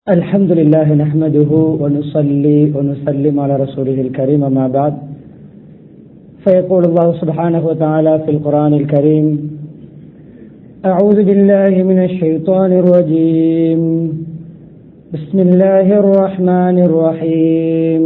الحمد لله نحمده ونصلي ونسلم على رسوله الكريم ما بعد فيقول الله سبحانه وتعالى في القرآن الكريم أعوذ بالله من الشيطان الرجيم بسم الله الرحمن الرحيم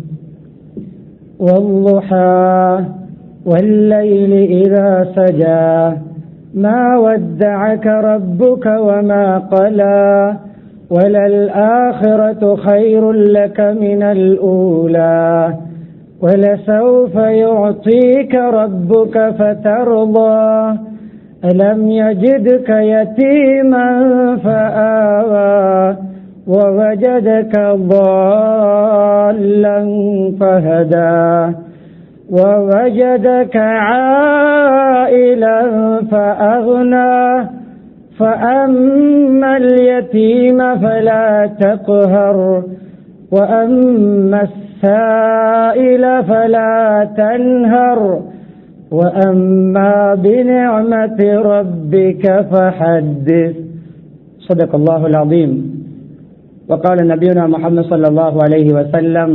والضحى والليل إذا سجى ما ودعك ربك وما قلى وللآخرة خير لك من الأولى ولسوف يعطيك ربك فترضى ألم يجدك يتيما فآوى ووجدك ضالا فهدى ووجدك عائلا فأغنى فأما اليتيم فلا تقهر وأما السائل فلا تنهر وأما بنعمة ربك فحدث صدق الله العظيم. وقال نبينا محمد صلى الله عليه وسلم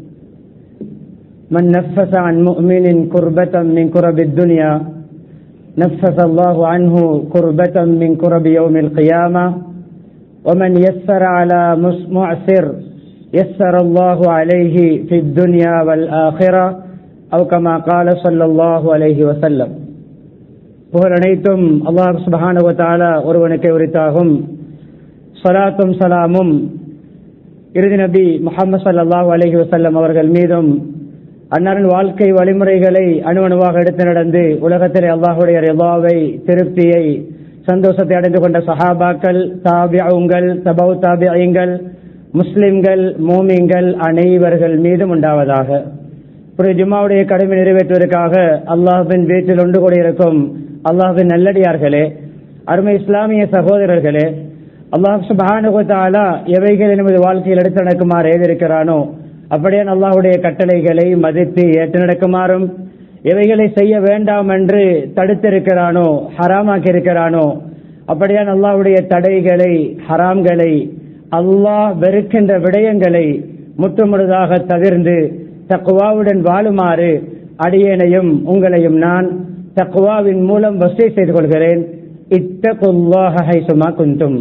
من نفس عن مؤمن كربة من كرب الدنيا نفس الله عنه كربة من كرب يوم القيامة ومن يسر على معسر يسر الله عليه في الدنيا والآخرة أو كما قال صلى الله عليه وسلم. புகழ் அனைத்தும் அல்லாஹ் சுப்ஹானஹு வ தஆலா ஒருவனுக்கே உரித்தாகும். ஸலாத்தும் ஸலாமும் இறுதி நபி முஹம்மது ஸல்லல்லாஹு அலைஹி வஸல்லம் அவர்கள் மீதும் அன்னாரின் வாழ்க்கை வழிமுறைகளை அணுவணுவாக எடுத்து நடந்து உலகத்திலே அல்லாஹுடைய ரிதாவை, திருப்தியை, சந்தோஷத்தை அடைந்து கொண்ட சஹாபாக்கள், தாபிஊங்கள், தபவு தாபிஈங்கள், முஸ்லிம்கள், மூமின்கள் அனைவர்கள் மீதும் உண்டாவதாக. ஒரு ஜும்மாவுடைய கடமை நிறைவேற்றுவதற்காக அல்லாஹ்வின் வீட்டில் ஒன்று கூடியிருக்கும் அல்லாஹ்வின் நல்லடியார்களே, அருமை இஸ்லாமிய சகோதரர்களே, அல்லாஹ் சுப்ஹானஹு வ தஆலா எவைகளை நமது வாழ்க்கையில் எடுத்து நடக்குமாறு ஏவிருக்கிறானோ அப்படியே அல்லாஹ்வுடைய கட்டளைகளை மதித்து ஏற்று நடக்குமாறும், எவைகளை செய்ய வேண்டாம் என்று தடுத்திருக்கிறானோ, ஹராமாக்கி இருக்கிறானோ அப்படியே அல்லாஹ்வுடைய தடைகளை, ஹராம்களை, அல்லாஹ் வெறுக்கின்ற விடயங்களை முற்றுமுழுதாக தவிர்ந்து தக்வாவுடன் வாழுமாறு அடியேனையும் உங்களையும் நான் தக்வாவின் மூலம் வஸிய செய்து கொள்கிறேன். இத்தகுல்லாஹ ஹைசுமா குந்தும்.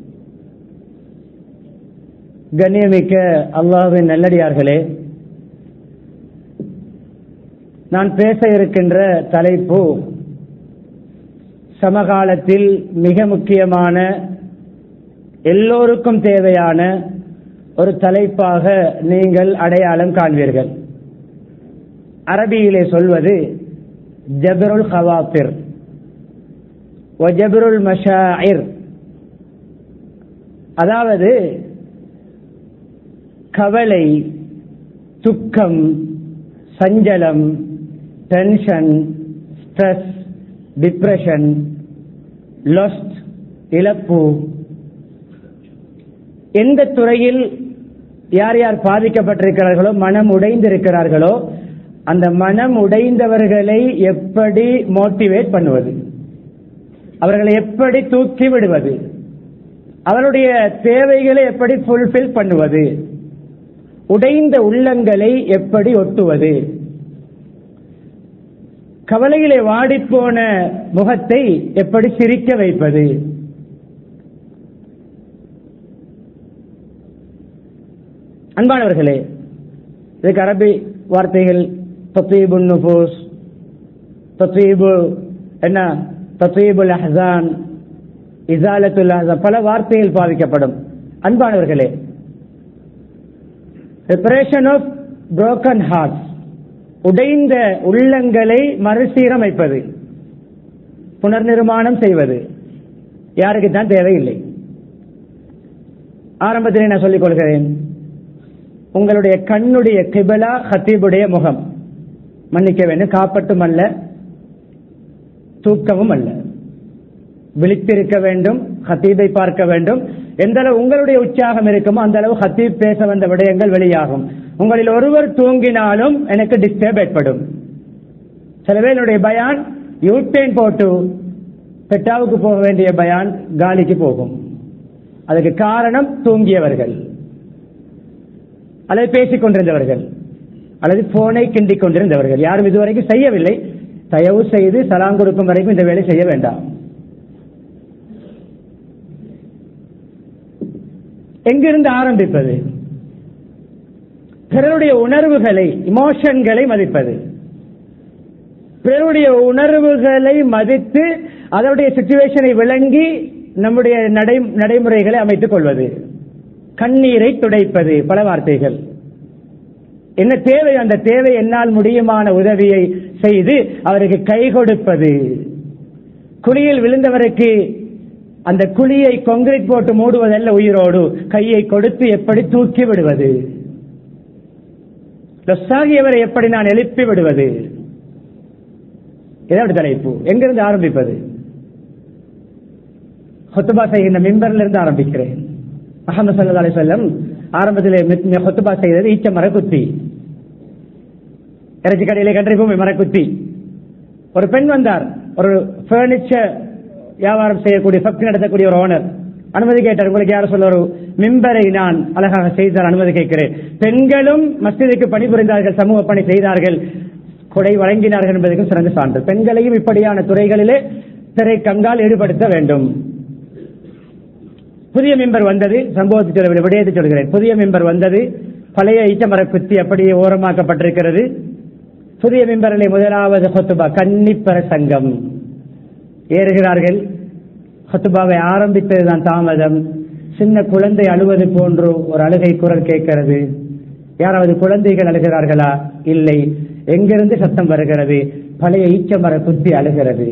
கண்ணியமிக்க அல்லாஹ்வின் நல்லடியார்களே, நான் பேச இருக்கின்ற தலைப்பு சமகாலத்தில் மிக முக்கியமான, எல்லோருக்கும் தேவையான ஒரு தலைப்பாக நீங்கள் அடையாளம் காண்பீர்கள். அரபியிலே சொல்வது ஜபருல் ஹவாத்திர் வ ஜபருல் மஷாயிர், அதாவது கவலை, துக்கம், சஞ்சலம், டென்ஷன், ஸ்ட்ரெஸ், டிப்ரெஷன், லாஸ்ட், இழப்பு, எந்த துறையில் யார் யார் பாதிக்கப்பட்டிருக்கிறார்களோ, மனம் உடைந்திருக்கிறார்களோ, அந்த மனம் உடைந்தவர்களை எப்படி மோட்டிவேட் பண்ணுவது, அவர்களை எப்படி தூக்கி விடுவது, அவருடைய தேவைகளை எப்படி ஃபுல்ஃபில் பண்ணுவது, உடைந்த உள்ளங்களை எப்படி ஒட்டுவது, கவலையிலே வாடிப்போன முகத்தை எப்படி சிரிக்க வைப்பது, அன்பானவர்களே, இதுக்கு அரபி வார்த்தைகள் தத்வீபுன் நுஃபூஸ், தத்வீபு என்ன, தத்வீபுல் அஹ்ஸான், இஸாலத்துல் அஹ்ஸான், பல வார்த்தைகள் பாவிக்கப்படும். அன்பானவர்களே, ரிப்பரேஷன் ஆஃப் புரோக்கன் ஹார்ட்ஸ், உடைந்த உள்ளங்களை மறுசீரமைப்பது, புனர்நிர்மாணம் செய்வது யாருக்கு தான் தேவையில்லை. ஆரம்பத்திலே நான் சொல்லிக் கொள்கிறேன், உங்களுடைய கண்ணுடைய கிபிலா ஹத்தீபுடைய முகம். மன்னிக்க வேண்டும், காப்பட்டும் அல்ல, தூக்கமும் அல்ல. விழித்திருக்க வேண்டும், ஹத்தீபை பார்க்க வேண்டும். எந்த அளவு உங்களுடைய உற்சாகம் இருக்குமோ அந்த அளவு ஹத்தீப் பேச வந்த விடயங்கள் வெளியாகும். உங்களில் ஒருவர் தூங்கினாலும் எனக்கு டிஸ்டர்ப் ஏற்படும். சில பேருடைய பயான் யூட்டைன் போட்டு பெட்டாவுக்கு போக வேண்டிய பயான் காலிக்கு போகும். அதுக்கு காரணம் தூங்கியவர்கள் அல்லது பேசிக் கொண்டிருந்தவர்கள் அல்லது போனை கிண்டிக் கொண்டிருந்தவர்கள். யாரும் இதுவரைக்கும் செய்யவில்லை. தயவு செய்து சலாம் கொடுக்கும் வரைக்கும் இந்த வேலை செய்ய வேண்டாம். எங்கிருந்து ஆரம்பிப்பது? பிறருடைய உணர்வுகளை, இமோஷன்களை மதிப்பது, பிறருடைய உணர்வுகளை மதித்து அதனுடைய சிச்சுவேஷனை விளங்கி நம்முடைய நடைமுறைகளை அமைத்துக் கொள்வது, கண்ணீரை துடைப்பது, பல வார்த்தைகள். என்ன தேவை, அந்த தேவை என்னால் முடியுமான உதவியை செய்து அவருக்கு கை கொடுப்பது. குழியில் விழுந்தவருக்கு அந்த குழியை கான்கிரீட் போட்டு மூடுவதல்ல, உயிரோடு கையை கொடுத்து எப்படி தூக்கி விடுவது, லொஸ்ஸாகியவரை எப்படி நான் எழுப்பி விடுவது, இதாவது தலைப்பு. எங்கிருந்து ஆரம்பிப்பது? ஹுத்பா செய்கின்ற மிம்பர்ல இருந்து ஆரம்பிக்கிறேன். முஹம்மது ஸல்லல்லாஹு அலைஹி வஸல்லம் ஆரம்பத்தில் ஹுத்பா செய்தது ஈச்ச மரக்குத்தி, இறைச்சி கடையிலே கண்டிருப்போம் மரக்குத்தி. ஒரு பெண் வந்தார், ஒரு பர்னிச்சர் வியாபாரம் செய்யக்கூடிய ஃபேக்டரி நடத்தக்கூடிய ஒரு ஓனர். அனுமதி கேட்டார், உங்களுக்கு யாரும் சொல்ல ஒரு மிம்பரை நான் அழகாக செய்தார், அனுமதி கேட்கிறேன். பெண்களும் மஸ்ஜிதுக்கு பணிபுரிந்தார்கள், சமூக பணி செய்தார்கள், கொடை வழங்கினார்கள் என்பதற்கும் சிறந்த சான்று. பெண்களையும் இப்படியான துறைகளிலே திரை கங்கால் ஈடுபடுத்த வேண்டும். புதிய மிம்பர் வந்தது, சம்பவத்தை சொல்ல விடயத்தை சொல்கிறேன். புதிய மிம்பர் வந்தது, பழைய ஈச்சமர குத்தி அப்படியே ஓரமாக்கப்பட்டிருக்கிறது. புதிய மிம்பரிலே முதலாவது ஹுத்பா, கன்னிப்பர சங்கம். ஏறுகிறார்கள். ஹுத்பாவை ஆரம்பித்ததுதான் தாமதம். சின்ன குழந்தை அழுவது போன்று ஒரு அழுகை குரல் கேட்கிறது. யாராவது குழந்தைகள் அழுகிறார்களா? இல்லை. எங்கிருந்து சத்தம் வருகிறது? பழைய ஈச்சமர குத்தி அழுகிறது.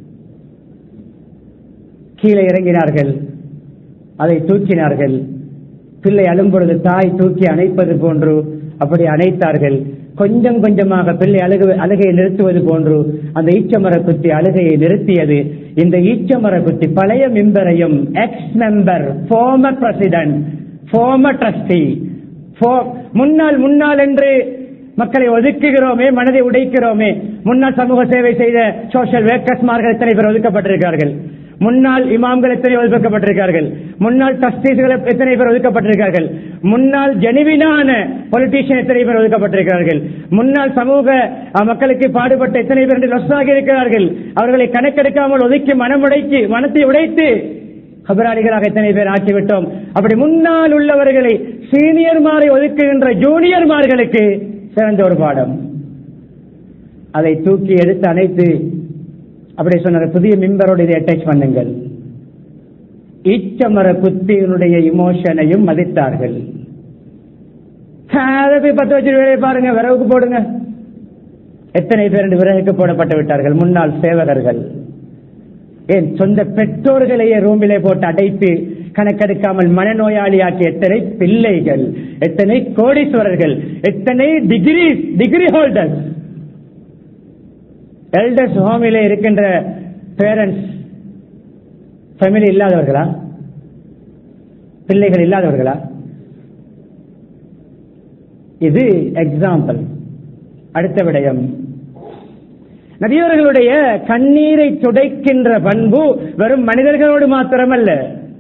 கீழே இறங்கினார்கள், அதை தூக்கினார்கள். பிள்ளை அழும்பொழுது தாய் தூக்கி அணைப்பது போன்று அப்படி அணைத்தார்கள். கொஞ்சம் கொஞ்சமாக பிள்ளை அழுகையை நிறுத்துவது போன்று அந்த ஈச்சமர குத்தி அழுகையை நிறுத்தியது. இந்த ஈச்சமர குத்தி பழைய மெம்பரையும், ex member, former president, former trustee, முன்னாள் என்று மக்களை ஒதுக்குகிறோமே, மனதை உடைக்கிறோமே. முன்னாள் சமூக சேவை செய்த சோசியல் ஒர்க்கர்ஸ்மார்கள் எத்தனை பேர் ஒதுக்கப்பட்டிருக்கிறார்கள்? முன்னாள் இமாம்கள் எத்தனை ஒதுக்கப்பட்டிருக்கிறார்கள்? முன்னாள் ட்ரஸ்டீஸ்கள் எத்தனை பேர் ஒதுக்கப்பட்டிருக்கிறார்கள்? முன்னாள் ஜெனிவினான பொலிட்டீஷியன் எத்தனை பேர் ஒதுக்கப்பட்டிருக்கிறார்கள்? முன்னாள் சமூக மக்களுக்கு பாடுபட்ட எத்தனை பேர் லொஸ்ஸாகி இருக்கிறார்கள்? அவர்களை கணக்கெடுக்காமல் ஒதுக்கி மனத்தை உடைத்து கபராளிகளாக எத்தனை பேர் ஆக்கிவிட்டோம். அப்படி முன்னால் உள்ளவர்களை, சீனியர்மாரை ஒதுக்குகின்ற ஜூனியர்மார்களுக்கு சிறந்த ஒரு பாடம். அதை தூக்கி எடுத்து அனைத்து அப்படி சொன்ன புதிய மிம்பரோடு இதை அட்டாச் பண்ணுங்கள். ஈச்சமர குத்தியினுடைய இமோஷனையும் மதித்தார்கள். பத்து வச்சு வேலையை பாருங்க, விறகுக்கு போடுங்க. எத்தனை பேர் விறகுக்கு போடப்பட்டு விட்டார்கள்? முன்னாள் சேவகர்கள். ஏன் சொந்த பெற்றோர்களையே ரூமிலே போட்டு அடைத்து கணக்கெடுக்காமல் மனநோயாளியாக்கிய எத்தனை பிள்ளைகள், எத்தனை கோடீஸ்வரர்கள், எத்தனை டிகிரி ஹோல்டர்ஸ். எல்டர்ஸ் ஹோமிலே இருக்கின்ற பேரண்ட்ஸ் ஃபேமிலி இல்லாதவர்களா? பிள்ளைகள் இல்லாதவர்களா? இது எக்ஸாம்பிள். அடுத்த விடயம், நபியவர்களுடைய கண்ணீரை துடைக்கின்ற பண்பு வெறும் மனிதர்களோடு மாத்திரமல்ல,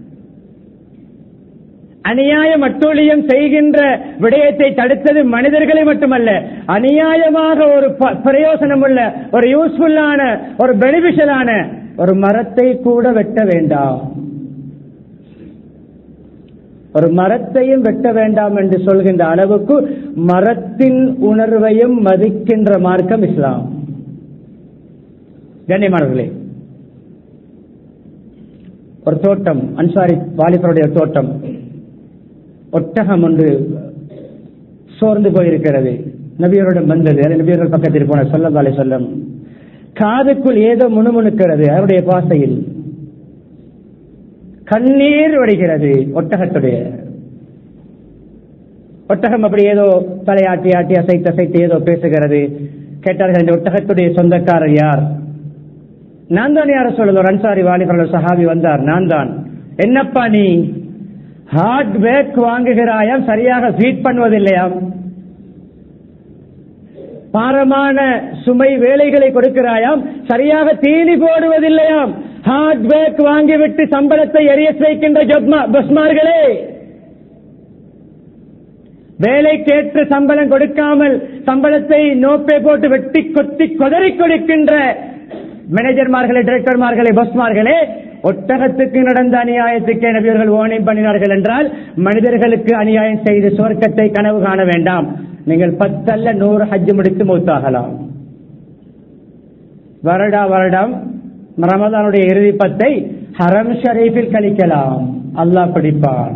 அநியாயம் அட்டூழியம் செய்கின்ற விடயத்தை தடுத்தது மனிதர்களை மட்டுமல்ல, அநியாயமாக ஒரு பிரயோசனம் உள்ள, ஒரு யூஸ்ஃபுல்லான, ஒரு பெனிஃபிஷியலான ஒரு மரத்தை கூட வெட்ட வேண்டாம், ஒரு மரத்தையும் வெட்ட வேண்டாம் என்று சொல்கின்ற அளவுக்கு மரத்தின் உணர்வையும் மதிக்கின்ற மார்க்கம் இஸ்லாம். கண்ணியமானவர்களே, ஒரு தோட்டம், அன்சாரி வாலிபருடைய தோட்டம், ஒட்டகம் ஒன்று சோர்ந்து போயிருக்கிறது. நபியரிடம் வந்தது. நபியர்கள் பக்கத்தில் போன ஸல்லல்லாஹு அலைஹி வஸல்லம், காதுக்குள் ஏதோ முணுமுணுக்கிறது. அவருடைய பாசையில் கண்ணீர் வடிகிறது. ஒட்டகம் அப்படி ஏதோ தலையாட்டி ஆட்டி அசைத்து ஏதோ பேசுகிறது. கேட்டார்கள், இந்த ஒட்டகத்துடைய சொந்தக்காரர் யார்? நான் தான். யார சொல்லுங்க? ஒரு அன்சாரி வாலிபர்கள் சஹாபி வந்தார். நான் தான். என்னப்பா நீ ஹார்ட் பேக் வாங்குகிறாயாம், சரியாக ஃபீட் பண்ணுவதில்லையாம், பாரமான சுமை வேலைகளை கொடுக்கிறாயாம், சரியாக தீனி போடுவதில்லையாம். ஹார்ட் ஒர்க் வாங்கிவிட்டு சம்பளத்தை எரியஸ் வைக்கின்ற பஸ்மார்களே, வேலைக்கேற்ற சம்பளம் கொடுக்காமல் சம்பளத்தை நோப்பை போட்டு வெட்டி கொத்தி கொதறி கொடுக்கின்ற மேனேஜர்மார்களே, டைரக்டர்மார்களே, பஸ்மார்களே, ஒட்டகத்துக்கு நடந்த அநியாயத்துக்கு நபியர்கள் ஓனை பண்ணினார்கள் என்றால் மனிதர்களுக்கு அநியாயம் செய்து சுவர்க்கத்தை கனவு காண வேண்டாம். நீங்கள் 10 அல்ல 100 ஹஜ் முடித்து மௌத்தாகலாம். வருடம் ரமதானுடைய இறுதி 10 ஹரம் ஷரீஃபில் கழிக்கலாம். அல்லாஹ் பிடிப்பான்.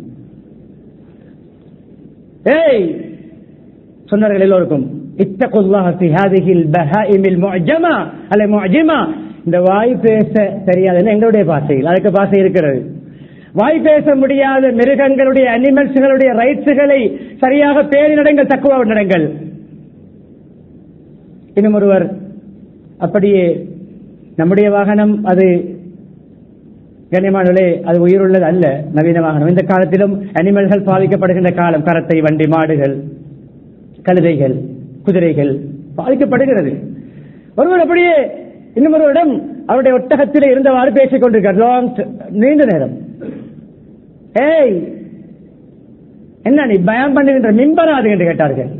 சொன்னார்கள் எல்லோருக்கும், இத்தகுல்லாஹ ஃபீ ஹாதிஹில் பஹாயிமில் முஅஜமா அல்ல முஅஜிமா. இந்த வாய் பேச தெரியாதுன்னு எங்களுடைய பாஷையில் அதுக்கு பாஷை இருக்கிறது. வாய் பேச முடியாத மிருகங்களுடைய அனிமல்ஸ்களுடைய ரைட்ஸுகளை சரியாக பேணி நடங்கள், தக்குவா நடங்கள். இன்னும் ஒருவர் அப்படியே நம்முடைய வாகனம் அது கண்ணியமானவர்களே, அது உயிருள்ளது அல்ல, நவீன வாகனம். இந்த காலத்திலும் அனிமல்கள் பாதிக்கப்படுகின்ற காலம். கரத்தை வண்டி, மாடுகள், கழுதைகள், குதிரைகள் பாதிக்கப்படுகிறது. ஒருவர் அப்படியே இன்னும் ஒருவரிடம் அவருடைய ஒட்டகத்தில் இருந்தவாறு பேசிக் கொண்டிருக்கிறார் நீண்ட நேரம். என்ன நீ பயம் பண்ணுகின்ற மிம்பராது என்று கேட்டார்கள்.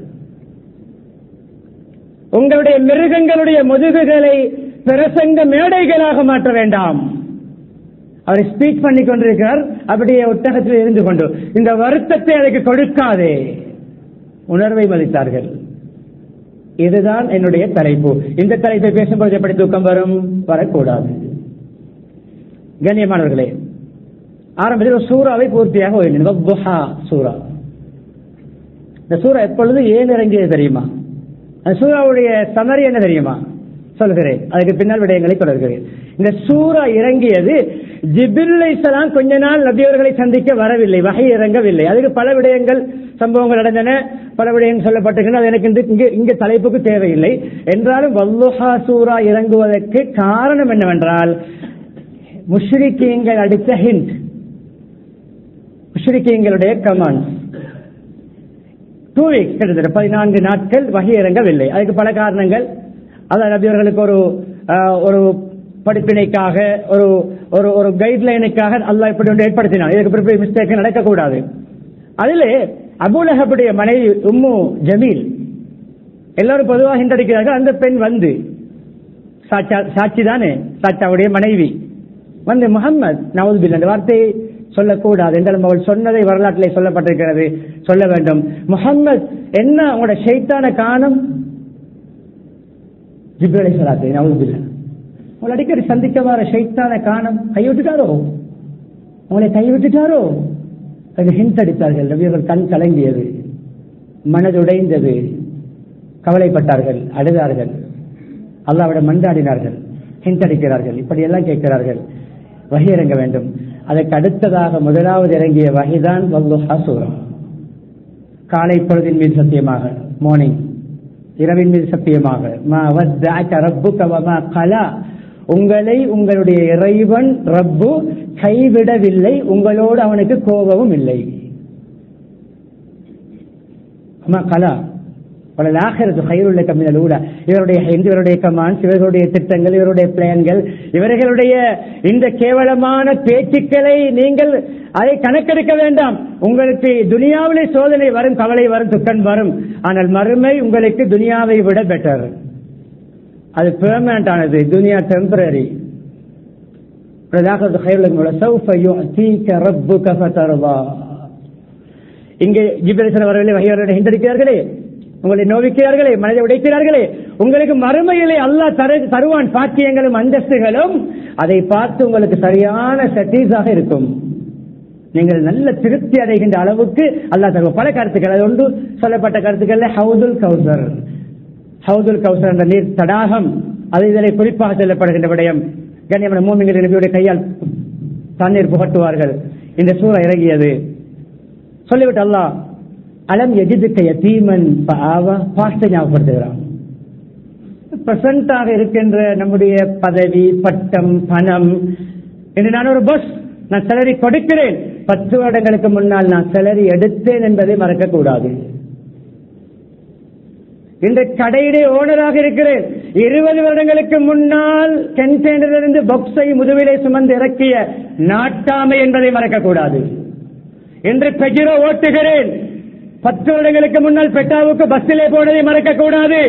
உங்களுடைய மிருகங்களுடைய முதுகுகளை பிரசங்க மேடைகளாக மாற்ற வேண்டாம். அவர் ஸ்பீச் பண்ணி கொண்டிருக்கிறார், அப்படியே ஒட்டகத்தில் இருந்து கொண்டு இந்த வருத்தத்தை அதுக்கு கொடுக்காதே, உணர்வை மதித்தார்கள். இதுதான் என்னுடைய தலைப்பு. இந்த தலைப்பை பேசும்போது எப்படி தூக்கம் வரும்? வரக்கூடாது. கண்ணியமானவர்களே, ஆரம்பத்தில் சூறாவை பூர்த்தியாக சூரா. இந்த சூறா எப்பொழுது ஏன் இறங்கியது தெரியுமா? அந்த சூறாவுடைய சமரி என்ன தெரியுமா? சொல்கிறேன், அதுக்கு பின்னால் விடயங்களை தொடர்கிறேன். இந்த சூறா இறங்கியது ஜிப்ரீல் அலைஹிஸ்ஸலாம் கொஞ்ச நாள் நபியவர்களை சந்திக்க வரவில்லை, வஹி இறங்கவில்லை. அதுக்கு பல விடயங்கள் சம்பவங்கள் நடந்தன, பல விடயங்கள் சொல்லப்பட்டிருக்கின்றன. அது எனக்கு இங்க தலைப்புக்கு தேவையில்லை. என்றாலும் வல்லுஹா சூறா இறங்குவதற்கு காரணம் என்னவென்றால், முஷ்ரிக்கீங்கள் அடித்த ஹிண்ட், முஷ்ரிக்கீங்களுடைய கமாண்ட். 2 weeks கிட்டத்தட்ட 14 நாட்கள் வஹி இறங்கவில்லை. அதுக்கு பல காரணங்கள். அதான் நபியவர்களுக்கு ஒரு படிப்பினைக்காக, ஒரு கைட்லைனுக்காக அல்லாஹ் இப்படி ஒன்று ஏற்படுத்தினார். இதுக்கு மிஸ்டேக் நடக்கக்கூடாது. அதிலே அபூ லஹபுடைய மனைவி உம்மு ஜமீல், எல்லாரும் பொதுவாக ஹிண்டடிக்கிறார்கள். அந்த பெண் வந்து சாட்சி தானே, சாச்சாவுடைய மனைவி வந்து முஹம்மத் நவுது பில்லா அந்த வார்த்தையை சொல்லக்கூடாது என்றாலும் அவள் சொன்னதை வரலாற்றிலே சொல்லப்பட்டிருக்கிறது, சொல்ல வேண்டும். முஹம்மத் என்ன உங்களோட ஷைத்தான காணும்? ஜிப்ரீல் அலைஹிஸ்ஸலாம் நவுது பில்லா உங்களை அடிக்கடி சந்திக்க வர ஷைத்தான காணும், கைவிட்டுட்டாரோ, உங்களை கைவிட்டுட்டாரோ அது ஹிண்ட் அடித்தார்கள். நபியர்கள் கண் கலங்கியது, மனதுடைந்தது, கவலைப்பட்டார்கள், அழுதார்கள், அல்லாஹ்விடம் மன்றாடினார்கள், ஹிண்ட் அடிக்கிறார்கள், இப்படி எல்லாம் கேட்கிறார்கள். வஹி இறங்க வேண்டும். அதற்கு அடுத்ததாக முதலாவது இறங்கிய வஹிதான் வல்லுஹா சூரா. காலை பொழுதின் மீது சத்தியமாக, மார்னிங் இரவின் மீது சத்தியமாக, மா வத்தஅக ரப்புக வமா கலா, உங்களை உங்களுடைய இறைவன் ரப்பு கைவிடவில்லை, உங்களோடு அவனுக்கு கோபமும் இல்லை. கலா இவருடைய கமாண்ட்ஸ், இவர்களுடைய திட்டங்கள், இவருடைய பிளான்கள், இவர்களுடைய இந்த கேவலமான பேச்சுக்களை நீங்கள் அதை கணக்கெடுக்க வேண்டாம். உங்களுக்கு துனியாவிலே சோதனை வரும், கவலை வரும், துக்கம் வரும். ஆனால் மறுமை உங்களுக்கு துனியாவை விட பெட்டர். அது பெர்மனன்ட் ஆனது, துனியா டெம்பரரி. இங்கே ஜிப்ரீல் வரவில்லை, வஹியவர்களை ஹிண்டடிக்கிறார்களே, உங்களை நோவிக்கிறார்களே, மனதை உடைக்கிறார்களே, உங்களுக்கு மறுமையிலே அல்லாஹ் தருவான் பாக்கியங்களும் அந்தஸ்துகளும். அதை பார்த்து உங்களுக்கு சரியான சட்டீஸாக இருக்கும். நீங்கள் நல்ல திருப்தி அடைகின்ற அளவுக்கு அல்லாஹ் தருவான். பல கருத்துக்கள், அது ஒன்று சொல்லப்பட்ட கருத்துக்கள். ஹவுதுல் கௌசர், ஹவுதுல் கௌசர் என்ற நீர் தடாகம், அது இதிலே குறிப்பாக சொல்லப்படுகின்ற விடயம். கண்ணியமான மூமின்கள் நபியுடைய கையால் தண்ணீர் புகட்டுவார்கள். இந்த சூரா இறங்கியது. சொல்லிவிட்டு அல்லாஹ் அலம் எஜிதுக்க யதீமன் ஃபஆவா, பாஸ்ட் ஞாபகப்படுத்துகிறான். பிரசன்டாக இருக்கின்ற நம்முடைய பதவி, பட்டம், பணம், என்று நான் ஒரு பஸ், நான் சேலரி கொடுக்கிறேன். 10 வருடங்களுக்கு முன்னால் நான் சேலரி எடுத்தேன் என்பதை மறக்க கூடாது. இந்த கடையிலே ஓனராக இருக்கிறேன். 20 வருடங்களுக்கு முன்னால் கென்டேனிலிருந்து பாக்ஸை முதுவிலை சுமந்து இறக்கிய நாட்டாமை என்பதை மறக்கக்கூடாது. இன்று பெஜிரோ ஓட்டுகிறேன், 10 வருடங்களுக்கு முன்னால் பெட்டாவுக்கு பஸ்ஸிலே போனதை மறக்கக்கூடாது.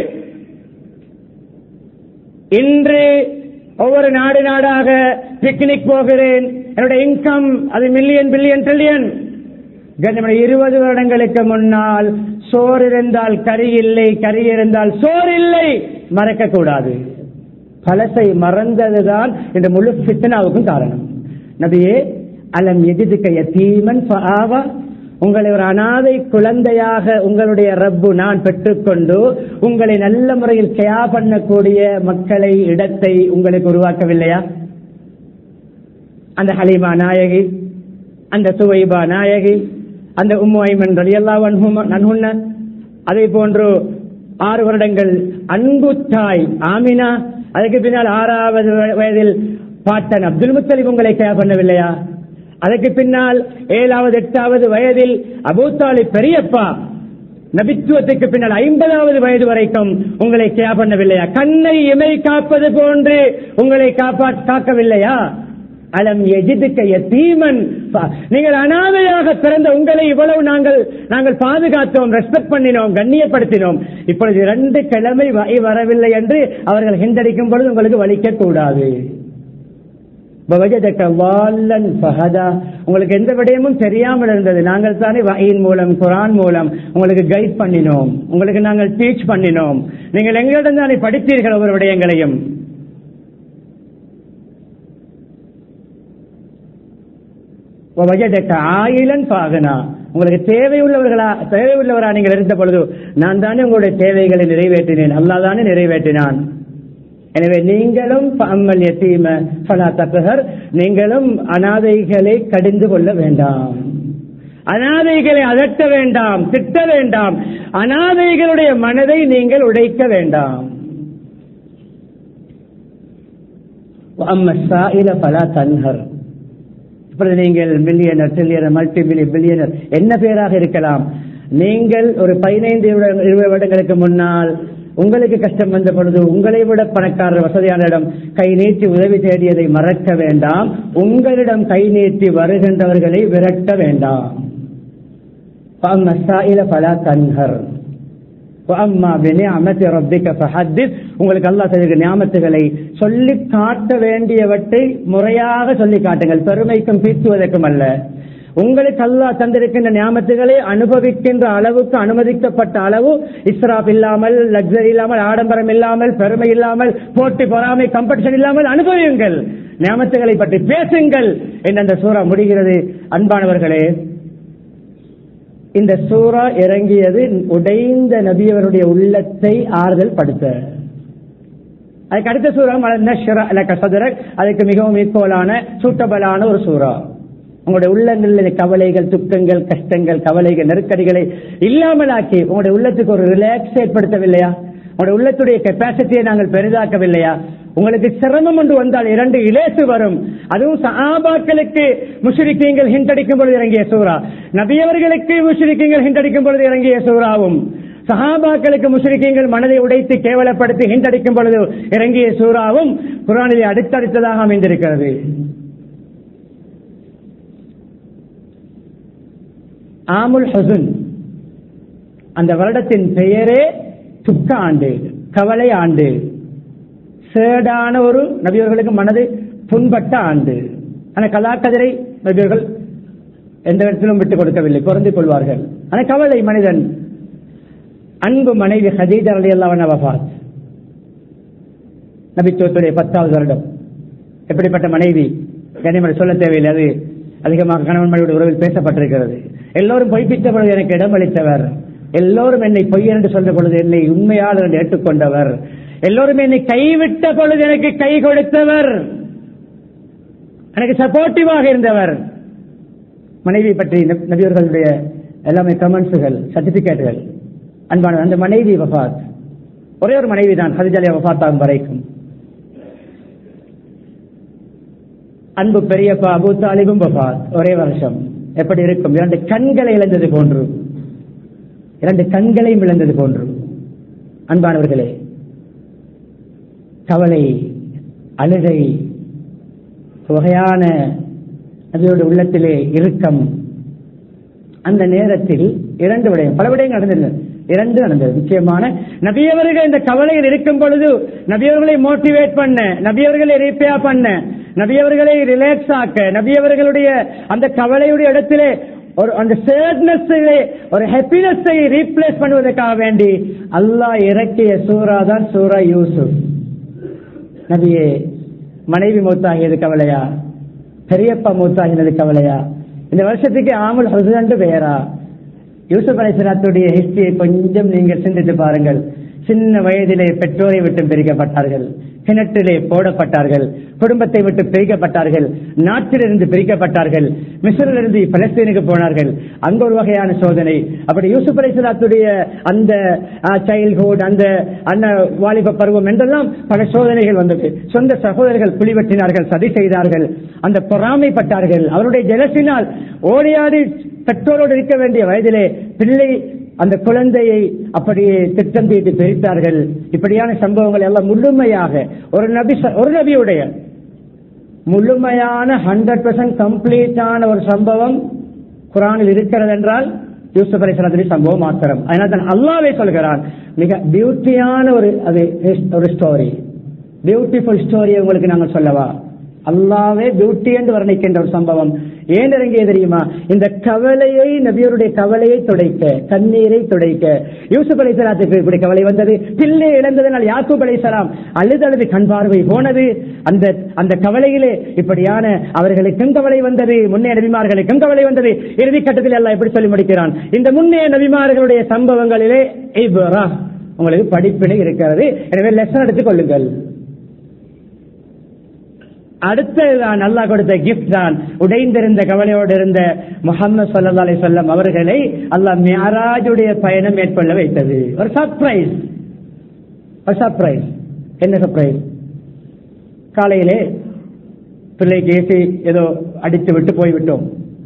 இன்று ஒவ்வொரு நாடாக பிக்னிக் போகிறேன், என்னுடைய இன்கம் அது மில்லியன் பில்லியன் ட்ரில்லியன். 20 வருடங்களுக்கு முன்னால் சோறு இருந்தால் கறி இல்லை, கறி இருந்தால் சோறு இல்லை, மறக்கக்கூடாது. பலசை மறந்ததுதான் இந்த முழு ஃபித்னாவுக்கும் காரணம். நபியே, அலம் யஜிதுக யதீமன் ஃபஆவா, உங்களை ஒரு அனாதை குழந்தையாக உங்களுடைய ரப்பு நான் பெற்றுக்கொண்டு உங்களை நல்ல முறையில் கேயா பண்ணக்கூடிய மக்களை, இடத்தை உங்களுக்கு உருவாக்கவில்லையா? அந்த ஹலீமா நாயகி, அந்த சுவைபா நாயகி, அந்த உம்மு ஐமன் ரலியல்லாஹு அன்ஹுன்ன, அதே போன்று 6 வருடங்கள் அன்பு தாய் ஆமினா, அதுக்கு பின்னால் 6வது வயதில் பாட்டன் அப்துல் முத்தலிப் உங்களை கேயா பண்ணவில்லையா? அதற்கு பின்னால் 7வது 8வது வயதில் அபூ தாலிப் பெரியப்பா நபித்துவத்துக்கு பின்னால் 50வது வயது வரைக்கும் உங்களை கேயா பண்ணவில்லையா? கண்ணை இமை காப்பது போன்று உங்களை காக்கவில்லையா? அலம் யஜிதுக யதீமன், நீங்கள் அனாதையாக பிறந்த உங்களை இவ்வளவு நாங்கள் பாதுகாத்தோம், ரெஸ்பெக்ட் பண்ணினோம், கண்ணியப்படுத்தினோம். இப்பொழுது 2 கிழமை வரவில்லை என்று அவர்கள் ஹிண்டடிக்கும் பொழுது உங்களுக்கு வலிக்க கூடாது. உங்களுக்கு எந்த விடயமும் தெரியாமல் இருந்தது, நாங்கள் தானே வஹீன் மூலம் குர்ஆன் மூலம் உங்களுக்கு கைட் பண்ணினோம், உங்களுக்கு நாங்கள் டீச் பண்ணினோம், நீங்கள் எங்களிடம் தானே படித்தீர்கள் ஒவ்வொரு விடயங்களையும். உங்களுக்கு தேவையுள்ளவரா நீங்கள் இருந்த பொழுது நான் தானே உங்களுடைய தேவைகளை நிறைவேற்றினேன், அல்லாஹ் தானே நிறைவேற்றினான். எனவே நீங்களும் ஃபஅம்மல் யதீம ஃபலா தக்ஹர், நீங்களும் அனாதைகளை கடிந்து கொள்ள வேண்டாம், அனாதைகளை அதட்ட வேண்டாம், திட்ட வேண்டாம், அனாதைகளுடைய மனதை நீங்கள் உடைக்க வேண்டாம். வஅம்ம ஸாயில ஃபலா தன்ஹர், நீங்கள் மில்லியனர், ட்ரில்லியனர், மல்டி பில்லியனர் என்ன பேராக இருக்கலாம், நீங்கள் ஒரு 15-20 வருடங்களுக்கு முன்னால் உங்களுக்கு கஷ்டம் வந்த பொழுது உங்களை விட பணக்காரர் வசதியானரிடம் கை நீட்டி உதவி தேடியதை மறக்க வேண்டாம், உங்களிடம் கை நீட்டி வருகின்றவர்களை விரட்ட வேண்டாம். உங்களுக்கு அல்லாஹ் செய்த நியாமத்துகளை சொல்லி காட்ட வேண்டியவற்றை முறையாக சொல்லி காட்டுங்கள், பெருமைக்கும் பீத்துவதற்கும் அல்ல. உங்களுக்கு அல்லாஹ் தந்திருக்கின்ற நியாமத்துகளை அனுபவிக்கின்ற அளவுக்கு அனுமதிக்கப்பட்ட அளவு இஸ்ராப் இல்லாமல், லக்ஸரி இல்லாமல், ஆடம்பரம் இல்லாமல், பெருமை இல்லாமல், போட்டி பொறாமை காம்படிஷன் இல்லாமல் அனுபவியுங்கள், நியாமத்துகளை பற்றி பேசுங்கள் என்று அந்த சூரா முடிகிறது. அன்பானவர்களே, இந்த சூரா இறங்கியது உடைந்த நபியவருடைய உள்ளத்தை ஆறுதல் படுத்த. அதுக்கு அடுத்த சூரா அதுக்கு மிகவும் ஈக்குவலான சூட்டபலான ஒரு சூரா. உங்களுடைய உள்ளங்களில் கவலைகள், துக்கங்கள், கஷ்டங்கள், கவலைகள், நெருக்கடிகளை இல்லாமலாக்கி உங்களுடைய உள்ளத்துக்கு ஒரு ரிலாக்ஸ் ஏற்படுத்தவில்லையா? உங்களுடைய உள்ளத்துடைய கெப்பாசிட்டியை நாங்கள் பெரிதாக்கவில்லையா? உங்களுக்கு சிரமம் ஒன்று வந்தால் 2 இலேசு வரும். அதுவும் சஹாபாக்களுக்கு முஷ்ரிக்கீன்கள் ஹிண்டடிக்கும் பொழுது இறங்கிய சூரா, நபியவர்களுக்கு முஷ்ரிக்கீன்கள் ஹிண்டடிக்கும் பொழுது இறங்கிய சூராவும், சஹாபாக்களுக்கு முஷ்ரிக்கீன்கள் மனதை உடைத்து கேவலப்படுத்தி ஹிண்டடிக்கும் பொழுது இறங்கிய சூராவும் குர்ஆனிலே அடுத்தடுத்ததாக அமைந்திருக்கிறது. ஆமுல் ஹுஸ்ன், அந்த வருடத்தின் பெயரே துக்க ஆண்டு, கவலை ஆண்டு, சேடான ஒரு நபியவர்களுக்கு மனது புண்பட்ட ஆண்டு. ஆனால் கலாக்கதிரை நபியவர்கள் எந்த இடத்திலும் விட்டுக் கொடுக்கவில்லை, பொருந்திக் கொள்வார்கள். ஆனால் கவலை மனிதன். அன்பு மனைவி ஹதீஜா ரலியல்லாஹு அன்ஹா வஃபாத், நபித்துவத்துடைய 10வது வருடம். எப்படிப்பட்ட மனைவி, கனிமலை சொல்ல தேவையில்லை, அது அதிகமாக கணவன் மனைவியுடைய உறவில் பேசப்பட்டிருக்கிறது. எல்லோரும் பொய்ப்பித்த பொழுது எனக்கு இடம் அளித்தவர், எல்லோரும் என்னை பொய்யர் என்று சொல்ற பொழுது என்னை உண்மையாளர் என்று ஏற்றுக்கொண்டவர், எல்லோரும் என்னை கைவிட்ட பொழுது எனக்கு கை கொடுத்தவர், எனக்கு சப்போர்ட்டிவாக இருந்தவர். மனைவி பற்றி நபியர்களுடைய எல்லாமே கமெண்ட்ஸுகள், சர்டிபிகேட்டுகள். அன்பான அந்த மனைவி வஃபாத், ஒரே ஒரு மனைவி தான் ஹதீஜா வஃபாத் ஆகும் வரைக்கும். அன்பு பெரியப்பா அபூ தாலிபும் வஃபாத், ஒரே வருஷம். எப்படி இருக்கும்? 2 கண்களை இழந்தது போன்று, 2 கண்களையும் இழந்தது போன்று. அன்பானவர்களே, கவலை, அழுகை, வகையான நபியோட உள்ளத்திலே இறுக்கம். அந்த நேரத்தில் இரண்டு விடயம், பல விடயங்கள் நடந்தது, இரண்டு நடந்தது முக்கியமான. நபியவர்கள் இந்த கவலையில் இருக்கும் பொழுது நபியவர்களை மோட்டிவேட் பண்ண, நபியவர்களை ரிப்பேர் பண்ண, நபியவர்களை ரிலாக்ஸ் ஆக்க, நபியவர்களுடைய அந்த கவலையுடைய இடத்திலே ஒரு அந்த சேட்னஸ், ஒரு ஹாப்பினஸை ரீப்ளேஸ் பண்ணுவதற்காக வேண்டி அல்லாஹ் இறக்கிய சூரா தான் சூரா யூசுப். நபியே, மனைவி மூத்தாகியது கவலையா? பெரியப்பா மூத்தாகினது கவலையா? இந்த வருஷத்துக்கு ஆமுல் ஹுஸ்ன் பெயரா? யூசுப் அலைஹிஸ்ஸலாத்துடைய ஹிஸ்டரியை கொஞ்சம் நீங்கள் சிந்தித்து பாருங்கள். சின்ன வயதிலே பெற்றோரை விட்டு பிரிக்கப்பட்டார்கள், கிணற்றிலே போடப்பட்டார்கள், குடும்பத்தை விட்டு பிரிக்கப்பட்டார்கள், நாட்டிலிருந்து பிரிக்கப்பட்டார்கள், மிஸ்ரிலிருந்து பலஸ்தீனுக்கு போனார்கள். அங்க ஒரு வகையான சோதனை. அப்படி யூசுப் அலைஹிஸ்ஸலாத்துடைய அந்த சைல்ட்ஹுட், அந்த வாலிப பருவம் என்றெல்லாம் பல சோதனைகள் வந்தது. சொந்த சகோதரர்கள் குழிவெட்டினார்கள், சதி செய்தார்கள், அந்த பொறாமைப்பட்டார்கள். அவருடைய ஜெலசினால் ஓடியாடி பெற்றோரோடு இருக்க வேண்டிய வயதிலே பிள்ளை அந்த குழந்தையை அப்படியே திட்டம் தீட்டி பிரித்தார்கள். இப்படியான சம்பவங்கள் எல்லாம் முழுமையாக ஒரு நபியுடைய முழுமையான 100% கம்ப்ளீட்டான ஒரு சம்பவம் குர்ஆனில் இருக்கிறது என்றால் யூசுப் அலைஹிஸ்ஸலாத்துடைய சம்பவம் மாத்திரம். அதனால தான் அல்லாஹ்வே சொல்கிறான், மிக பியூட்டியான ஒரு ஸ்டோரி, பியூட்டிஃபுல் ஸ்டோரி உங்களுக்கு நாங்கள் சொல்லவா? அல்லாஹ்வே பியூட்டி என்று வர்ணிக்கின்ற ஒரு சம்பவம். ஏன் இறங்கிய தெரியுமா? இந்த கவலையை, நபியருடைய கவலையை துடைக்க, கண்ணீரை துடைக்க. யூசுப் அலைஹிஸ்ஸலாத்துக்கு இப்படி கவலை வந்தது, பிள்ளை இழந்ததனால் யாக்கூப் அலைஹிஸ்ஸலாம் அழுது கண் பார்வை போனது. அந்த கவலையிலே இப்படியான அவர்களுக்கும் கவலை வந்தது, முன்னே நபிமார்களுக்கும் கவலை வந்தது. இறுதி கட்டத்தில் அல்லாஹ் எப்படி சொல்லி முடிக்கிறான்? இந்த முன்னே நபிமார்களுடைய சம்பவங்களிலே இப்ரா, உங்களுக்கு படிப்பினை இருக்கிறது, எனவே லெசன் எடுத்துக் கொள்ளுங்கள். அடுத்ததுதான் அல்லாஹ் கொடுத்த கிஃப்ட் தான் உடைந்திருந்த கவலையோடு இருந்த முஹம்மது ஸல்லல்லாஹு அலைஹி வஸல்லம் அவர்களை அல்லாஹ் மிஅராஜுடைய பயணம் மேற்கொள்ள வைத்தது. ஒரு சர்ப்ரைஸ். என்ன சர்ப்ரைஸ்? காலையிலே பிள்ளைக்கு ஏசி ஏதோ அடித்து விட்டு போய்விட்டோம்.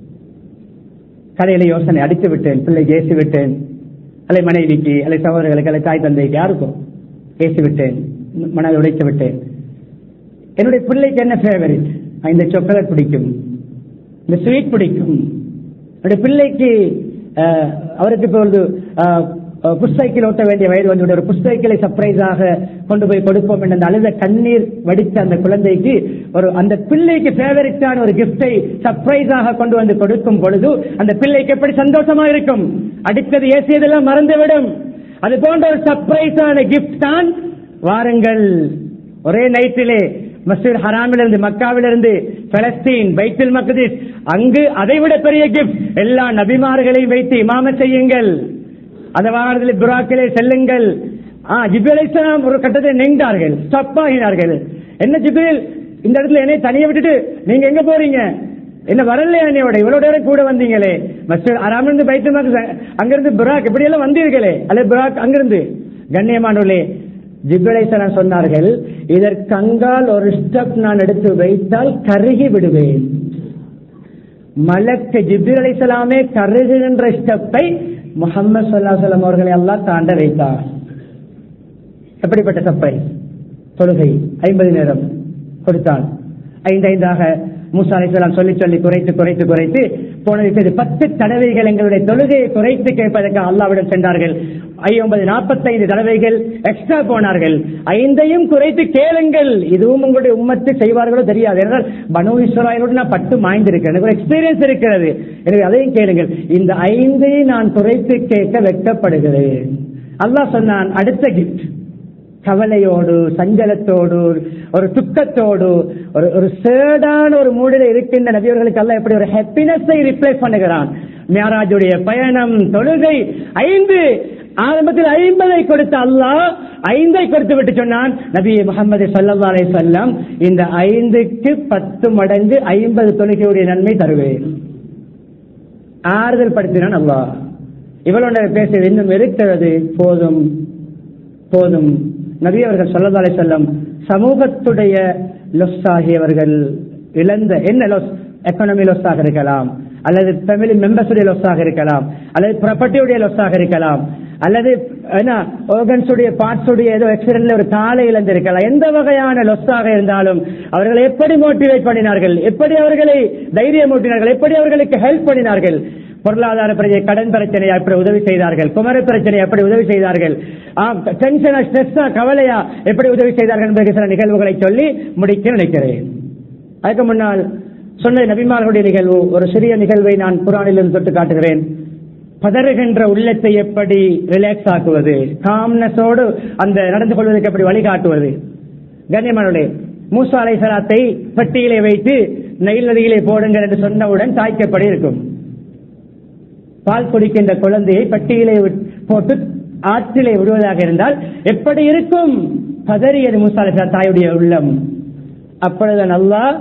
காலையில யோசனை, அடித்து விட்டேன், பிள்ளைக்கு ஏசி விட்டேன், அல்லை மனைவிக்கு, அல்லை சகோதரர்களுக்கு, அல்லை தாய் தந்தைக்கு, யாருக்கும் ஏசி விட்டேன், மனதை உடைத்து விட்டேன். என்னுடைய பிள்ளைக்கு என்ன ஃபேவரட்? இந்த சாக்லேட் பிடிக்கும், இந்த ஸ்வீட் பிடிக்கும். என்னுடைய பிள்ளைக்கு அவருக்கு இப்பொழுது புஷ்சைக்கிள் ஓட்ட வேண்டிய வயது வந்து ஒரு புஷ்சைக்கிளை சர்ப்ரைஸாக கொண்டு போய் கொடுப்போம் என்ற அழுத கண்ணீர் வடித்த அந்த குழந்தைக்கு அந்த பிள்ளைக்கு ஃபேவரட்டான ஒரு கிஃப்டை சர்ப்ரைஸாக கொண்டு வந்து கொடுக்கும் பொழுது அந்த பிள்ளைக்கு எப்படி சந்தோஷமா இருக்கும்? அடித்தது ஏசியதெல்லாம் மறந்துவிடும். அது போன்ற ஒரு சர்ப்ரைஸான கிஃப்ட் தான். வாருங்கள், ஒரே நைட்டிலே மஸ்ஜித் ஹராமிலிருந்து, மக்காவிலிருந்து பலஸ்தீன், பைத்துல் மக்திஸ், அங்கு அதைவிட பெரிய கிஃப்ட், எல்லா நபிமார்களையும் வைத்து இமாமத் செய்யுங்கள். அந்த வாகனத்தில் புராக்கிலே செல்லுங்கள். ஜிப்ரீல் அலைஹிஸ்ஸலாம் ஒரு கட்டத்தில் நின்றார்கள், ஸ்டாப் ஆகினார்கள். என்ன ஜிப்ரீல், இந்த இடத்துல என்னை தனியை விட்டுட்டு நீங்க எங்க போறீங்க? என்ன வரலையா? என்னையோட இவ்வளவு நேரம் கூட வந்தீங்களே. மஸ்ஜித் ஹராமிலிருந்து பைத்துல் மக்திஸ், அங்கிருந்து புராக், இப்படி எல்லாம் வந்தீர்களே, அல்ல புராக் அங்கிருந்து. கண்ணியமானவர்களே, ஜிப்ரீல் அலைஹிஸ்ஸலாம் சொன்னார்கள், இதற்கு அங்கால் ஒரு ஸ்டெப் நான் எடுத்து வைத்தால் கருகி விடுவேன். மலக்கு ஜிப்ரீல் அலைஹிஸ்ஸலாமே கருகுகின்ற ஸ்டெப்பை முஹம்மது ஸல்லல்லாஹு அலைஹி வஸல்லம் அவர்களை அல்லாஹ் தாண்ட வைத்தார். எப்படிப்பட்ட சர்ப்ரைஸ்! தொழுகை 50 நேரம் கொடுத்தான். 5 மூசா அலைஹிஸ்ஸலாம் சொல்லி குறைத்து போனது 10 தடவைகள் எங்களுடைய தொழுகையை குறைத்து கேட்பதற்காக அல்லாஹ்விடம் சென்றார்கள். 45 தடவைகள் எக்ஸ்ட்ரா போனார்கள். 5ஐயும் குறைத்து கேளுங்கள், இதுவும் உங்களுடைய உம்மத்து செய்வார்களோ தெரியாது. என்றால் பனூ இஸ்ராயீலோடு நான் பட்டு மாய்ந்திருக்கிறேன், எனக்கு ஒரு எக்ஸ்பீரியன்ஸ் இருக்கிறது, எனவே அதையும் கேளுங்கள். இந்த 5ஐ நான் குறைத்து கேட்க வெட்கப்படுகிறேன். அல்லாஹ் சொன்னான், அடுத்த கிஃப்ட். கவலையோடு, சஞ்சலத்தோடு, ஒரு துக்கத்தோடு, ஒரு சேடான ஒரு மூடில இருக்கின்ற நபியவர்களுக்கு அல்லாஹ் எப்படி ஒரு ஹாப்பினஸை ரிப்ளேஸ் பண்ணுகிறான். மிஅராஜுடைய பயணம், தொழுகை 5, ஆரம்பத்தில் 50ஐ கொடுத்த அல்லாஹ் 5ஐ கொடுத்து விட்டு சொன்னான், நபி முஹம்மது ஸல்லல்லாஹு அலைஹி வஸல்லம் இந்த 5க்கு 10 மடங்கு 50 தொழுகையுடைய நன்மை தருவேன். ஆறுதல் படுத்தினான் அல்லாஹ். இவ்வளவு நேரம் பேசியது இன்னும் இருக்கிறது, போதும். நபி அவர்கள் ஸல்லல்லாஹு அலைஹி வஸல்லம் சமூகத்துடைய லொஸ் ஆகியவர்கள் இழந்த என்ன லொஸ், எக்கானமி லொஸ்ஸாக இருக்கலாம், அல்லது ஃபேமிலி மெம்பர்ஸுடைய லொஸ்ஸாக இருக்கலாம், அல்லது ப்ராப்பர்ட்டியுடைய லொஸ்ஸாக இருக்கலாம், அல்லது ஆர்கன்ஸுடைய பார்ட்ஸுடைய ஏதோ ஆக்சிடென்ட்ல ஒரு காலை இழந்திருக்கலாம். எந்த வகையான லொஸ்ஸாக இருந்தாலும் அவர்களை எப்படி மோட்டிவேட் பண்ணினார்கள், எப்படி அவர்களை தைரியமூட்டினார்கள், எப்படி அவர்களுக்கு ஹெல்ப் பண்ணினார்கள். பொருளாதார பிரச்சனை, கடன் பிரச்சனையா எப்படி உதவி செய்தார்கள், குமர பிரச்சனை எப்படி உதவி செய்தார்கள், டென்ஷனா ஸ்ட்ரெஸ்ஸா கவலையா எப்படி உதவி செய்தார்கள் என்பதற்கு சில நிகழ்வுகளை சொல்லி முடிக்க நினைக்கிறேன். அதுக்கு முன்னால் சொன்ன நபிமார்களுடைய நிகழ்வு, ஒரு சிறிய நிகழ்வை நான் குர்ஆனிலிருந்து தொட்டு காட்டுகிறேன். பதறுகின்ற உள்ளத்தை எப்படி ரிலாக்ஸ் ஆக்குவது, காம்னஸோடு அந்த நடந்து கொள்வதற்கு எப்படி வழிகாட்டுவது. கண்ணியமானவர்களே, மூசா அலைஹிஸ்ஸலாத்தை பெட்டியிலே வைத்து நைல் நதியிலே போடுங்கள் என்று சொன்னவுடன் தாய்க்கப்படி இருக்கும். பால் குடிக்கின்ற குழந்தையை பட்டியலை போட்டு ஆற்றிலே விடுவதாக இருந்தால் எப்படி இருக்கும்? பதறியது மூசா அலைஹிஸ்ஸலாம் தாயுடைய உள்ளம். அப்பொழுது அல்லாஹ்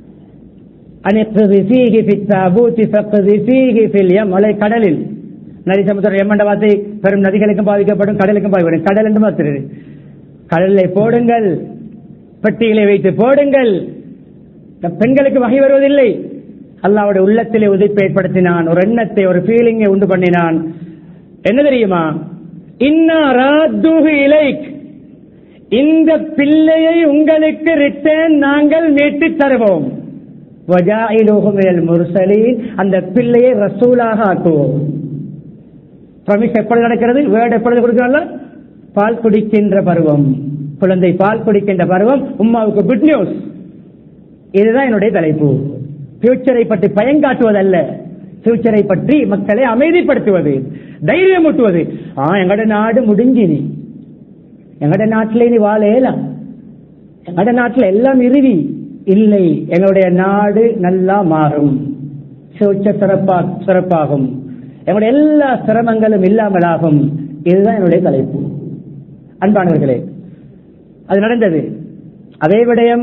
கடலில் நதி சமுத்திரம் எம்மண்ட வார்த்தை பெரும் நதிகளுக்கும் பாதிக்கப்படும், கடலுக்கும் பாதிக்கப்படும். கடல் என்று மாத்திரது கடலிலே போடுங்கள், பெட்டிகளை வைத்து போடுங்கள். பெண்களுக்கு வகை வருவதில்லை. அல்லாஹ்வுடைய உள்ளத்திலே உதிப்பை ஏற்படுத்தினான், ஒரு எண்ணத்தை, ஒரு ஃபீலிங்கை உண்டு பண்ணினான். என்ன தெரியுமா? இன்னா ராத்துஹு இலைக், இந்த பிள்ளையை உங்களுக்கு ரிட்டர்ன் நாங்கள் மீட்டு தருவோம். வஜாயிலுஹு மினல் முர்சலீன், அந்த பிள்ளையை ரசூலாக ஆக்குவோம். பிரமிஸ் எப்பொழுது நடக்கிறது? வேர்ட் எப்பொழுது கொடுக்கிறார்கள்? பால் குடிக்கின்ற பருவம், குழந்தை பால் குடிக்கின்ற பருவம், உம்மாவுக்கு குட் நியூஸ். இதுதான் என்னுடைய தலைப்பு. ஃபியூச்சரை பற்றி பயங்காட்டுவதல்ல, ஃபியூச்சரை பற்றி மக்களை அமைதிப்படுத்துவது, தைரியமூட்டுவது. எங்கட நாடு முடிஞ்சு, நீ எங்கட நாட்டிலே நீ வாழலாம், எங்கட நாட்டில் எல்லாம் இறுதி இல்லை, எங்களுடைய நாடு நல்லா மாறும், ஃபியூச்சர் சிறப்பாகும், எங்களுடைய எல்லா சிரமங்களும் இல்லாமலாகும். இதுதான் என்னுடைய தலைப்பு. அன்பானவர்களே, அது நடந்தது. அதே விடயம்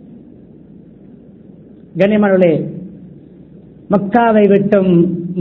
கண்ணியமானவர்களே, மக்காவை விட்டும்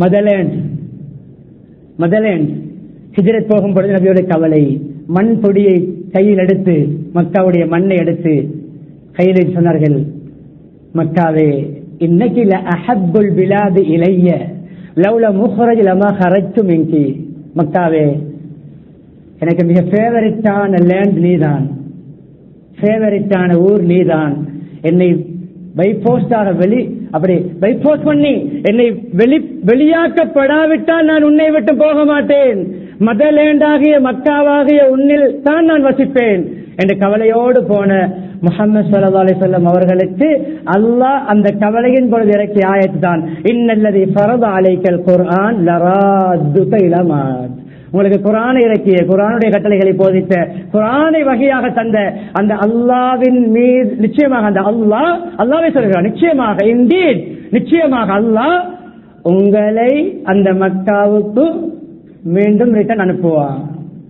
மதலேண்ட் ஹிஜ்ரத் போகும் பொழுது நபியோட கவலை, மண் பொடியை கையில் எடுத்து, மக்காவுடைய மண்ணை எடுத்து கையில் சொன்னார்கள், மக்காவே இன்னைக்கு அஹப்புல் பிலாது இலைய லவ்ல முஹ்ரஜ் லமா ஹரஜ்து மின்கி. மக்காவே, எனக்கு மிக ஃபேவரட்டான லேண்ட் நீதான், ஃபேவரட்டான ஊர் நீதான். என்னை பைபோஸ்டாக பைபோஸ்ட் பண்ணி என்னை வெளியாக்கப்படாவிட்டால் நான் உன்னை விட்டு போக மாட்டேன். மதலேண்டாகிய மக்காவாகிய உன்னில் தான் நான் வசிப்பேன் என்று கவலையோடு போன முஹம்மது ஸல்லல்லாஹு அலைஹி வஸல்லம் அவர்களுக்கு அல்லாஹ் அந்த கவலையின் பொழுது இறக்கிய ஆயத்து தான், இன்னல்லதி ஃபரத அலைக்கல் குர்ஆன் லராதுக இலா மாத். உங்களுக்கு குர்ஆனை இறக்கிய, குர்ஆனுடைய கட்டளைகளை போதித்த, குர்ஆனை வகையாக தந்த அந்த அல்லாஹ்வின் மீது நிச்சயமாக அந்த அல்லாஹ்வே சொல்கிறார், நிச்சயமாக இன்டீட், நிச்சயமாக அல்லாஹ் உங்களை அந்த மக்காவுக்கு மீண்டும் ரிட்டர்ன் அனுப்புவார்.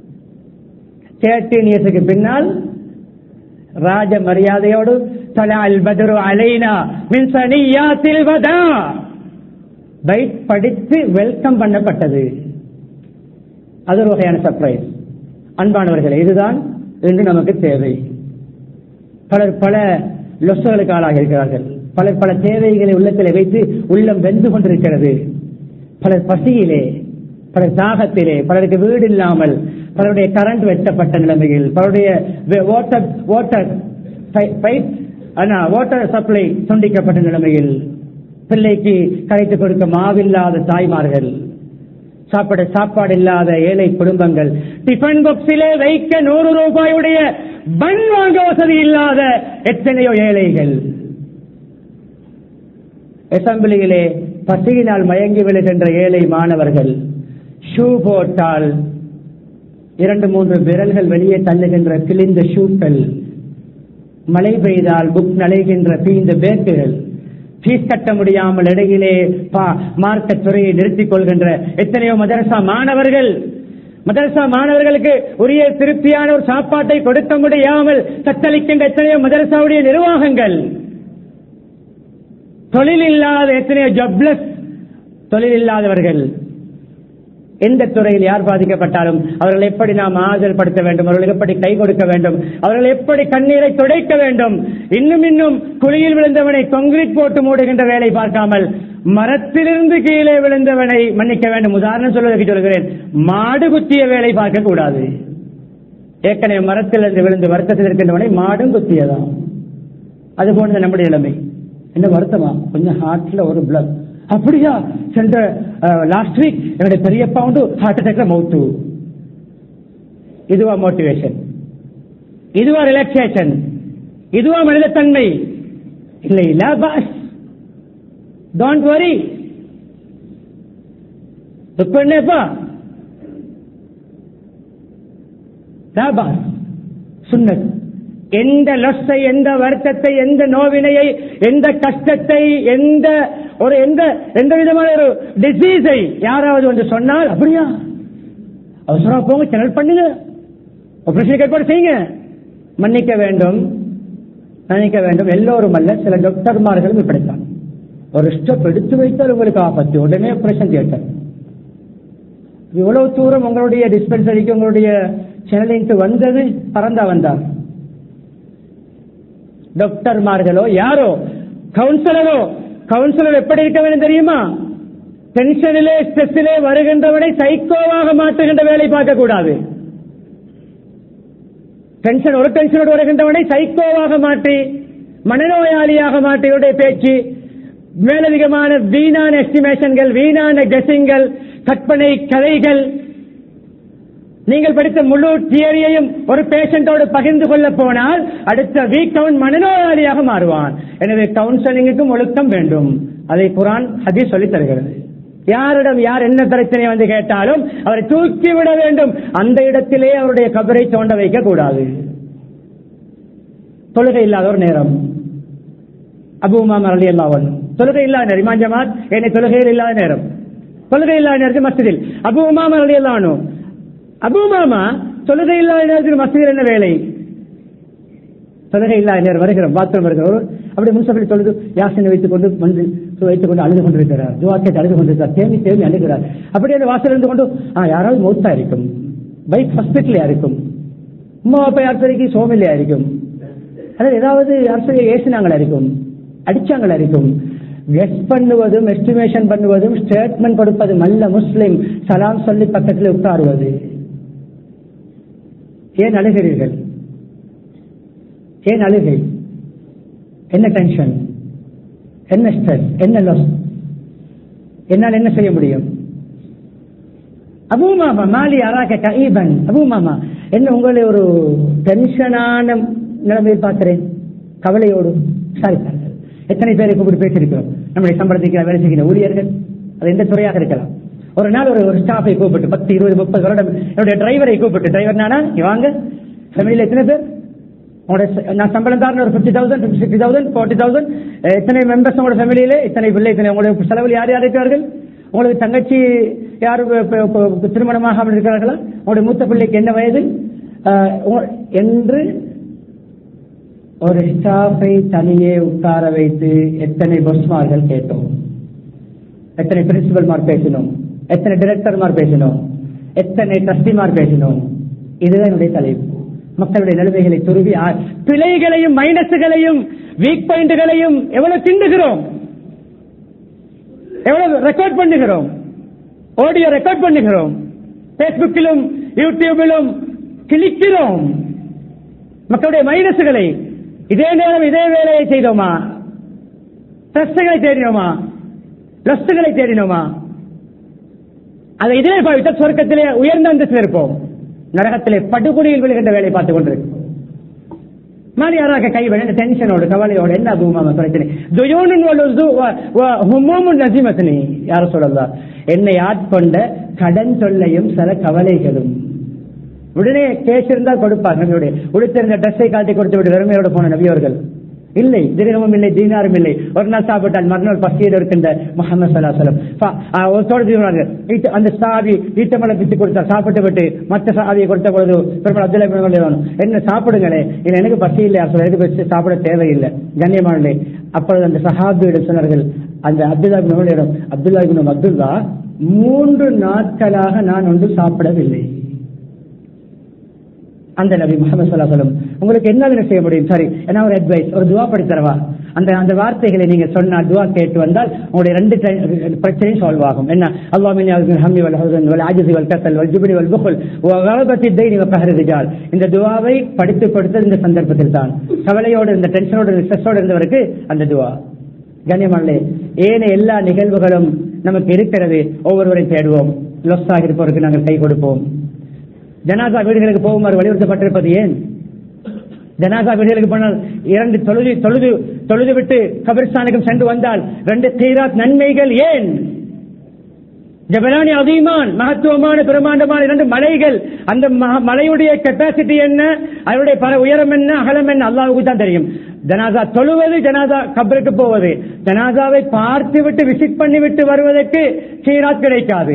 13 இயர்ஸுக்கு பின்னால் ராஜ மரியாதையோடு தலஅல் பத்ரு அலைனா மின் சனியாத்தில் வதா பைட் படித்து வெல்கம் பண்ணப்பட்டது. அது ஒரு வகையான சர்ப்ரைஸ். அன்பானவர்களே, இதுதான் இன்று நமக்கு தேவை. பலர் பல லொஸ்களுக்கு ஆளாக இருக்கிறார்கள், பலர் பல தேவைகளை உள்ளத்திலே வைத்து உள்ளம் வெந்து கொண்டிருக்கிறது. பலர் பசியிலே, பலர் தாகத்திலே, பலருக்கு வீடு இல்லாமல், பலருடைய கரண்ட் வெட்டப்பட்ட நிலைமையில், பலருடைய வாட்டர் சப்ளை துண்டிக்கப்பட்ட நிலைமையில், பிள்ளைக்கு கரைத்து கொடுக்க மாவில்லாத தாய்மார்கள், சாப்பாடு இல்லாத ஏழை குடும்பங்கள், டிஃபன் பாக்ஸிலே வைக்க 100 ரூபாயுடைய பன் வாங்க வசதி இல்லாத எத்தனையோ ஏழைகள், அசம்பிளியிலே பசியினால் மயங்கி விழுகின்ற ஏழை மாணவர்கள், ஷூ போட்டால் 2-3 விரல்கள் வெளியே தள்ளுகின்ற கிழிந்த ஷூக்கள், மழை பெய்தால் புக் நலைகின்ற பீந்த பேக்குகள், ஃபீஸ் கட்ட முடியாமல் இடையிலே மார்க்கெட் துறையை நிறுத்திக் கொள்கின்ற எத்தனையோ மதரசா மாணவர்கள், மதரசா மாணவர்களுக்கு உரிய திருப்தியான ஒரு சாப்பாட்டை கொடுக்க முடியாமல் தத்தளிக்கின்ற எத்தனையோ மதரசாவுடைய நிர்வாகங்கள், தொழில் இல்லாத எத்தனையோ ஜப்லஸ் தொழில் இல்லாதவர்கள். எந்த துறையில் யார் பாதிக்கப்பட்டாலும் அவர்கள் எப்படி நாம் ஆறுதல் படுத்த வேண்டும், அவர்களுக்கு எப்படி கை கொடுக்க வேண்டும், அவர்கள் எப்படி கண்ணீரை துடைக்க வேண்டும், இன்னும் குழியில் விழுந்தவனை கான்கிரீட் போட்டு மூடுகின்ற வேலை பார்க்காமல் மரத்திலிருந்து கீழே விழுந்தவனை மன்னிக்க வேண்டும். உதாரணம் சொல்வதற்கு சொல்கிறேன், மாடு குத்திய வேலை பார்க்க கூடாது. ஏற்கனவே மரத்திலிருந்து விழுந்து வருத்தத்தில் இருக்கின்றவனை மாடும் குத்தியதான். அது போன்ற நம்முடைய நிலைமை. என்ன வருத்தமா? கொஞ்சம் ஹார்ட்ல ஒரு பிளட். அப்படியா? சென்ற லாஸ்ட் வீக் என்னுடைய பெரியப்பா வந்து ஹார்ட் அட்டாக்ல மௌத்து. இதுவா மோட்டிவேஷன்? இதுவா ரிலாக்ஸேஷன்? இதுவா மனிதத்தன்மை? இல்லை. லா பாஸ், டோன்ட் வரி. துப்பா லா பாஸ். சுன்னத். எந்த லொஸ்ஸை, எந்த வருத்தத்தை, எந்த நோவினையை, எந்த கஷ்டத்தை, எந்த விதமான ஒரு டிசீஸை யாராவது வந்து சொன்னால், அப்படியா அவசரமா போங்க, சேனல் பண்ணுங்க, ஆபரேஷன் ஏற்பாடு செய்யுங்க. மன்னிக்க வேண்டும், நினைக்க வேண்டும். எல்லோரும் அல்ல, சில டாக்டர்மார்களும் இப்படித்தான். ஒரு ஸ்டெப் எடுத்து வைத்தால் உங்களுக்கு ஆபத்து, உடனே ஆபரேஷன் தியேட்டர். இவ்வளவு தூரம் உங்களுடைய டிஸ்பென்சரிக்கு, உங்களுடைய சேனலிங்க்கு வந்தது பறந்தா வந்தார். டாக்டர்மார்களோ யாரோ, கவுன்சிலர் எப்படி இருக்க வேண்டும் தெரியுமா? டென்ஷனிலே, ஸ்ட்ரெஸ்ஸிலே வருகின்றவனை சைக்கோவாக மாற்றுகின்ற வேலை பார்க்க கூடாது. ஒரு டென்ஷனோடு வருகின்றவனை சைக்கோவாக மாற்றி, மனநோயாளியாக மாற்றியுடைய பேச்சு, மேலதிகமான வீணான எஸ்டிமேஷன்கள், வீணான கெஸிங்கள், கற்பனை கதைகள். நீங்கள் படித்த முழு தியரியையும் ஒரு பேஷண்டோடு பகிர்ந்து கொள்ள போனால் அடுத்த வீக் அவன் மனநோயாளியாக மாறுவான். எனவே கவுன்சிலிங்குக்கும் ஒழுக்கம் வேண்டும். அதை குர்ஆன் ஹதீஸ் சொல்லித் தருகிறது. யாரிடம் யார் என்ன பிரச்சனை வந்து கேட்டாலும் அவரை தூக்கிவிட வேண்டும். அந்த இடத்திலே அவருடைய கபரை தோண்ட வைக்க கூடாது. தொழுகை இல்லாத ஒரு நேரம், அபூ உமாமா ரலியல்லாஹு அன்ஹு தொழுகை இல்லாத நேரம், இமாம் ஜமாத் என்னை தொழுகையில் இல்லாத நேரம், தொழுகை இல்லாத நேரத்தில் மஸ்ஜிதில் அபூ உமாமா ரலியல்லாஹு அன்ஹு. அபூ உமாமா தொழுகை இல்லாத நேரத்தில் மஸ்ஜிதில் என்ன வேலை? தொழுகை இல்லாத நேரம் வருகிறோம், பாத்ரூம் வருகிறோம், அப்படி முன்சபையில் தொழுது யாசினை வைத்துக் கொண்டு அழுது கொண்டிருக்கிறார், துஆ கேட்டு அழுது கொண்டிருக்கிறார், தேம்பி அழுகிறார். அப்படி அந்த வாசல் இருந்து கொண்டு யாராவது மௌத்தா இருக்கும், பைக் ஹாஸ்பிட்டல் இருக்கும், உமா அப்பா யாத்திரைக்கு சோமில்லையா இருக்கும், அதாவது ஏதாவது யாத்திரையை ஏசினாங்களா இருக்கும், அடிச்சாங்களா இருக்கும். கெஸ் பண்ணுவதும், எஸ்டிமேஷன் பண்ணுவதும், ஸ்டேட்மெண்ட் கொடுப்பதும் அல்ல முஸ்லிம். சலாம் சொல்லி பக்கத்தில் உட்காருவது. ஏன் அழுகிறீர்கள்? ஏன் அழுகை? என்ன டென்ஷன், என்ன ஸ்ட்ரெஸ், என்ன லாஸ்? என்னால் என்ன செய்ய முடியும்? அபூ மாமா மாலி அராக கஈபன். அபூ மாமா என்ன உங்களை ஒரு டென்ஷனான நிலைமையில் பார்க்கிறேன், கவலையோடு விசாரித்தார்கள். எத்தனை பேரை கூப்பிட்டு பேசியிருக்கிறோம். நம்முடைய சம்பளத்துக்கு வேலை செய்கிற ஊழியர்கள், அது எந்த துறையாக இருக்கலாம். ஒரு நாள் ஒரு ஸ்டாஃபை கூப்பிட்டு 10, 20, 30 வருடம் என்னுடைய டிரைவரை கூப்பிட்டு, டிரைவர் நானா வாங்க, ஃபேமிலியில் எத்தனை பேர், நான் சம்பளம் தாரணும் ஒரு 50,000, 60,000, 40,000, எத்தனை மெம்பர்ஸ் உங்களோட ஃபேமிலியில, இத்தனை பிள்ளை, இத்தனை உங்களுடைய செலவில் யார் யார் இருக்கிறார்கள், உங்களுக்கு தங்கச்சி யார் திருமணமாக இருக்கிறார்களா, உங்களுடைய மூத்த பிள்ளைக்கு என்ன வயது என்று ஒரு ஸ்டாஃபை தனியே உட்கார வைத்து எத்தனை பொஸ்மார்கள் கேட்டோம், எத்தனை பிரின்சிபல்மார் பேசினோம், எத்தனை டிரெக்டர்மார் பேசினோம், எத்தனை ட்ரஸ்டிமார் பேசினோம். இதுதான் என்னுடைய தலைப்பு. மக்களுடைய நிலைமைகளை துருவி பிழைகளையும் மைனஸுகளையும் வீக் பாயிண்ட்களையும் எவ்வளவு திண்டுகிறோம், எவ்வளவு ரெக்கார்ட் பண்ணுகிறோம், ஆடியோ ரெக்கார்ட் பண்ணுகிறோம், பேஸ்புக்கிலும் யூடியூபிலும் கிளிக்கிறோம். மக்களுடைய மைனஸுகளை இதே நேரம் இதே வேலையை செய்தோமா? ட்ரஸ்டுகளை தேடினோமா? லஸ்டுகளை தேடினோமா? அதை இதே பாவித்த சொர்க்கத்திலே உயர்ந்த அந்தஸ்தில் இருப்போம், நரகத்திலே படுகொலியில் விழுகின்ற வேலை பார்த்துக் கொண்டிருக்கும். மாறியாராக கைவிட டென்ஷனோடு கவலையோடு என்ன பூமாம பிரச்சனை யார சொல்லலாம். என்னை ஆட்கொண்ட கடன் தொல்லையும் சில கவலைகளும். உடனே கேஸ் இருந்தால் கொடுப்பார். நபியோடைய உடுத்திருந்த ட்ரெஸ்ஸை காட்டி கொடுத்து விட்டு வெறுமையோடு போன நபியவர்கள் இல்லை, திரகமும் இல்லை, தீனாரும் இல்லை. ஒரு நாள் சாப்பிட்டால் மறுநாள் பசியோடு இருக்கின்ற முஹம்மது ஸல்லல்லாஹு அலைஹி வஸல்லம் அந்த சாவி ஈட்டமலை பிச்சு கொடுத்தார். சாப்பிட்டு விட்டு மற்ற சாவியை கொடுத்த பொழுது பெருமாள் அப்துல்லாஹ் இப்னு உமர் என்ன சாப்பிடுங்களே, இல்லை எனக்கு பசி இல்லை, எனக்கு சாப்பிட தேவையில்லை, கண்ணியமானே. அப்பொழுது அந்த சஹாபியிடம் சொன்னார்கள், அந்த அப்துல்லாஹ் இப்னு உமரிடம், அப்துல்லாஹ் இப்னு அப்துல்லா 3 நாட்களாக நான் ஒன்று சாப்பிடவில்லை. அந்த நபி முஹம்மது ஸல்லல்லாஹு அலைஹி வஸல்லம் உங்களுக்கு என்ன செய்ய முடியும்? சரி, என்ன ஒரு அட்வைஸ், ஒரு துஆ படித்து தரவா? அந்த வார்த்தைகளை நீங்க சொன்ன துஆ கேட்டு வந்தால் உங்களுடைய 2 பிரச்சனையும் சால்வ் ஆகும். என்ன? அல்லாஹும்ம இன்னி அஊது பில் ஹம்மி வல் ஹுஸன் வல் அஜ்ஸி வல் கஸல் வல் ஜுப்னி வல் புக்ல் வ கலபத்தி தைனி வ கஹ்ரி ரிஜால். இந்த துஆவை படித்து இந்த சந்தர்ப்பத்தில் தான் கவலையோடு இந்த டென்ஷனோடு ஸ்ட்ரெஸ்ஸோடு இருந்தவருக்கு அந்த துஆ. கண்ணியமானே, ஏனைய எல்லா நிகழ்வுகளும் நமக்கு இருக்கிறது. ஒவ்வொருவரை தேடுவோம். லொஸ்ஸாக இருப்பவருக்கு நாங்கள் கை கொடுப்போம். ஜனாசா வீடுகளுக்கு போகுமாறு வலியுறுத்தப்பட்டிருப்பது ஏன்? ஜனாசா வீடுகளுக்கு போனால் 2 தொழுது விட்டு கபிரிஸ்தானுக்கும் சென்று வந்தால் 2 கீராத் நன்மைகள் ஏன்? ஜபலானி அதீமான், மகத்துவமான பிரமாண்டமான 2 மலைகள். அந்த மலையுடைய கெப்பாசிட்டி என்ன, அதனுடைய உயரம் என்ன, அகலம் என்ன, அல்லாஹ்வுக்கு தான் தெரியும். ஜனாசா தொழுவது, ஜனாசா கபருக்கு போவது, ஜனாசாவை பார்த்து விட்டு விசிட் பண்ணி விட்டு வருவதற்கு கீராத் கிடைக்காது.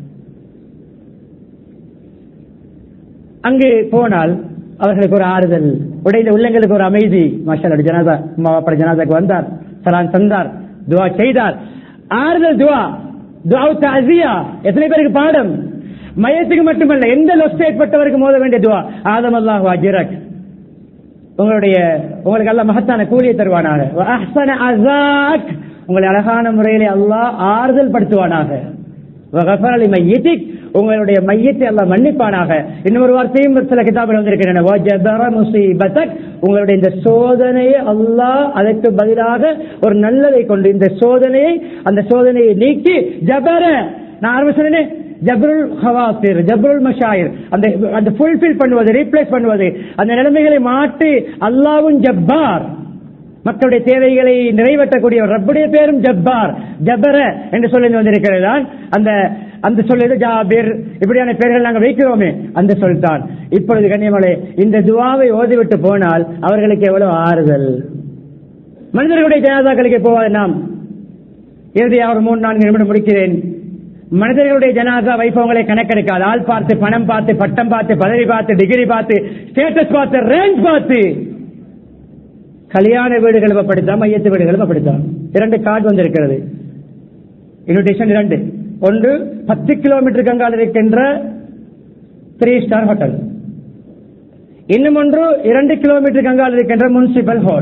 அங்கு போனால் அவர்களுக்கு ஒரு ஆறுதல், உடைந்த உள்ளங்களுக்கு ஒரு அமைதி. மாஷாஅல்லாஹ், ஜனாசா ஜனாசாக்கு வந்தார், சலான் தந்தார், துஆ செய்தார். ஆறுதல் துஆ, துஆ தஅஸியா. எத்தனை பேருக்கு பாடம்? மையத்துக்கு மட்டுமல்ல, எந்த லொஸ் ஏற்பட்டவருக்கு மோத வேண்டிய துஆ. ஆதம் அல்லாஹு அஜ்ரக், உங்களுக்கு அல்லாஹ் மகத்தான கூலியை தருவானாக. வ அஹ்ஸன அஸாக், உங்களை அழகான முறையிலே அல்லாஹ் ஆறுதல் படுத்துவானாக. வ கஃபர லிமையிதிக், உங்களுடைய மையத்தை அல்லாஹ் மன்னிப்பானாக. இன்னொரு வார்த்தையும் சில கிதாபில் வந்திருக்கின்றன. வ ஜபர முஸீபதக், உங்களுடைய இந்த சோதனையை அல்லாஹ் அதற்கு பதிலாக ஒரு நல்லதை கொண்டு அந்த சோதனையை நீக்கி ஜபர, நான் ஆரம்பிச்சேனே, ஜப்ருல் ஹவாசிர், ஜப்ருல் மஷாயிர், அந்த ஃபுல்ஃபில் பண்ணுவது, ரீப்ளேஸ் பண்ணுவது, அந்த நிலைமைகளை மாற்றி அல்லாஹ்வும் ஜப்பார், மக்களுடைய தேவைகளை நிறைவேற்றக்கூடிய ரப்புடைய பேரும் ஜப்பார். ஜபர என்று சொல்லி வந்திருக்கிறது. அந்த சொல்ல ஜாபிர், இப்படியான பெயர்கள் நாங்கள் வைக்கிறோமே, அந்த சொல் தான். இப்பொழுது கண்ணியமலே, இந்த துஆவை ஓதிவிட்டு போனால் அவர்களுக்கு எவ்வளவு ஆறுதல். மனிதர்களுடைய ஜனாசாக்களுக்கு போவாது. நாம் இறுதியாக ஒரு 3-4 நிமிடம் முடிக்கிறேன். மனிதர்களுடைய ஜனாசா வைபவங்களை கணக்கெடுக்காது. ஆள் பார்த்து, பணம் பார்த்து, பட்டம் பார்த்து, பதவி பார்த்து, டிகிரி பார்த்து, ஸ்டேட்டஸ் பார்த்து, ரேங்க் பார்த்து. கல்யாண வீடுகளும் அப்படித்தான், மையத்து வீடுகளும் அப்படித்தான். 2 கார்டு வந்திருக்கிறது, இன்விடேஷன் 2. ஒன்று 10 கிலோமீட்டருக்கு அங்கால் இருக்கின்ற 3 ஸ்டார் ஹோட்டல், இன்னும் ஒன்று 2 கிலோமீட்டருக்கு அங்கால் இருக்கின்ற முனிசிபல் ஹால்.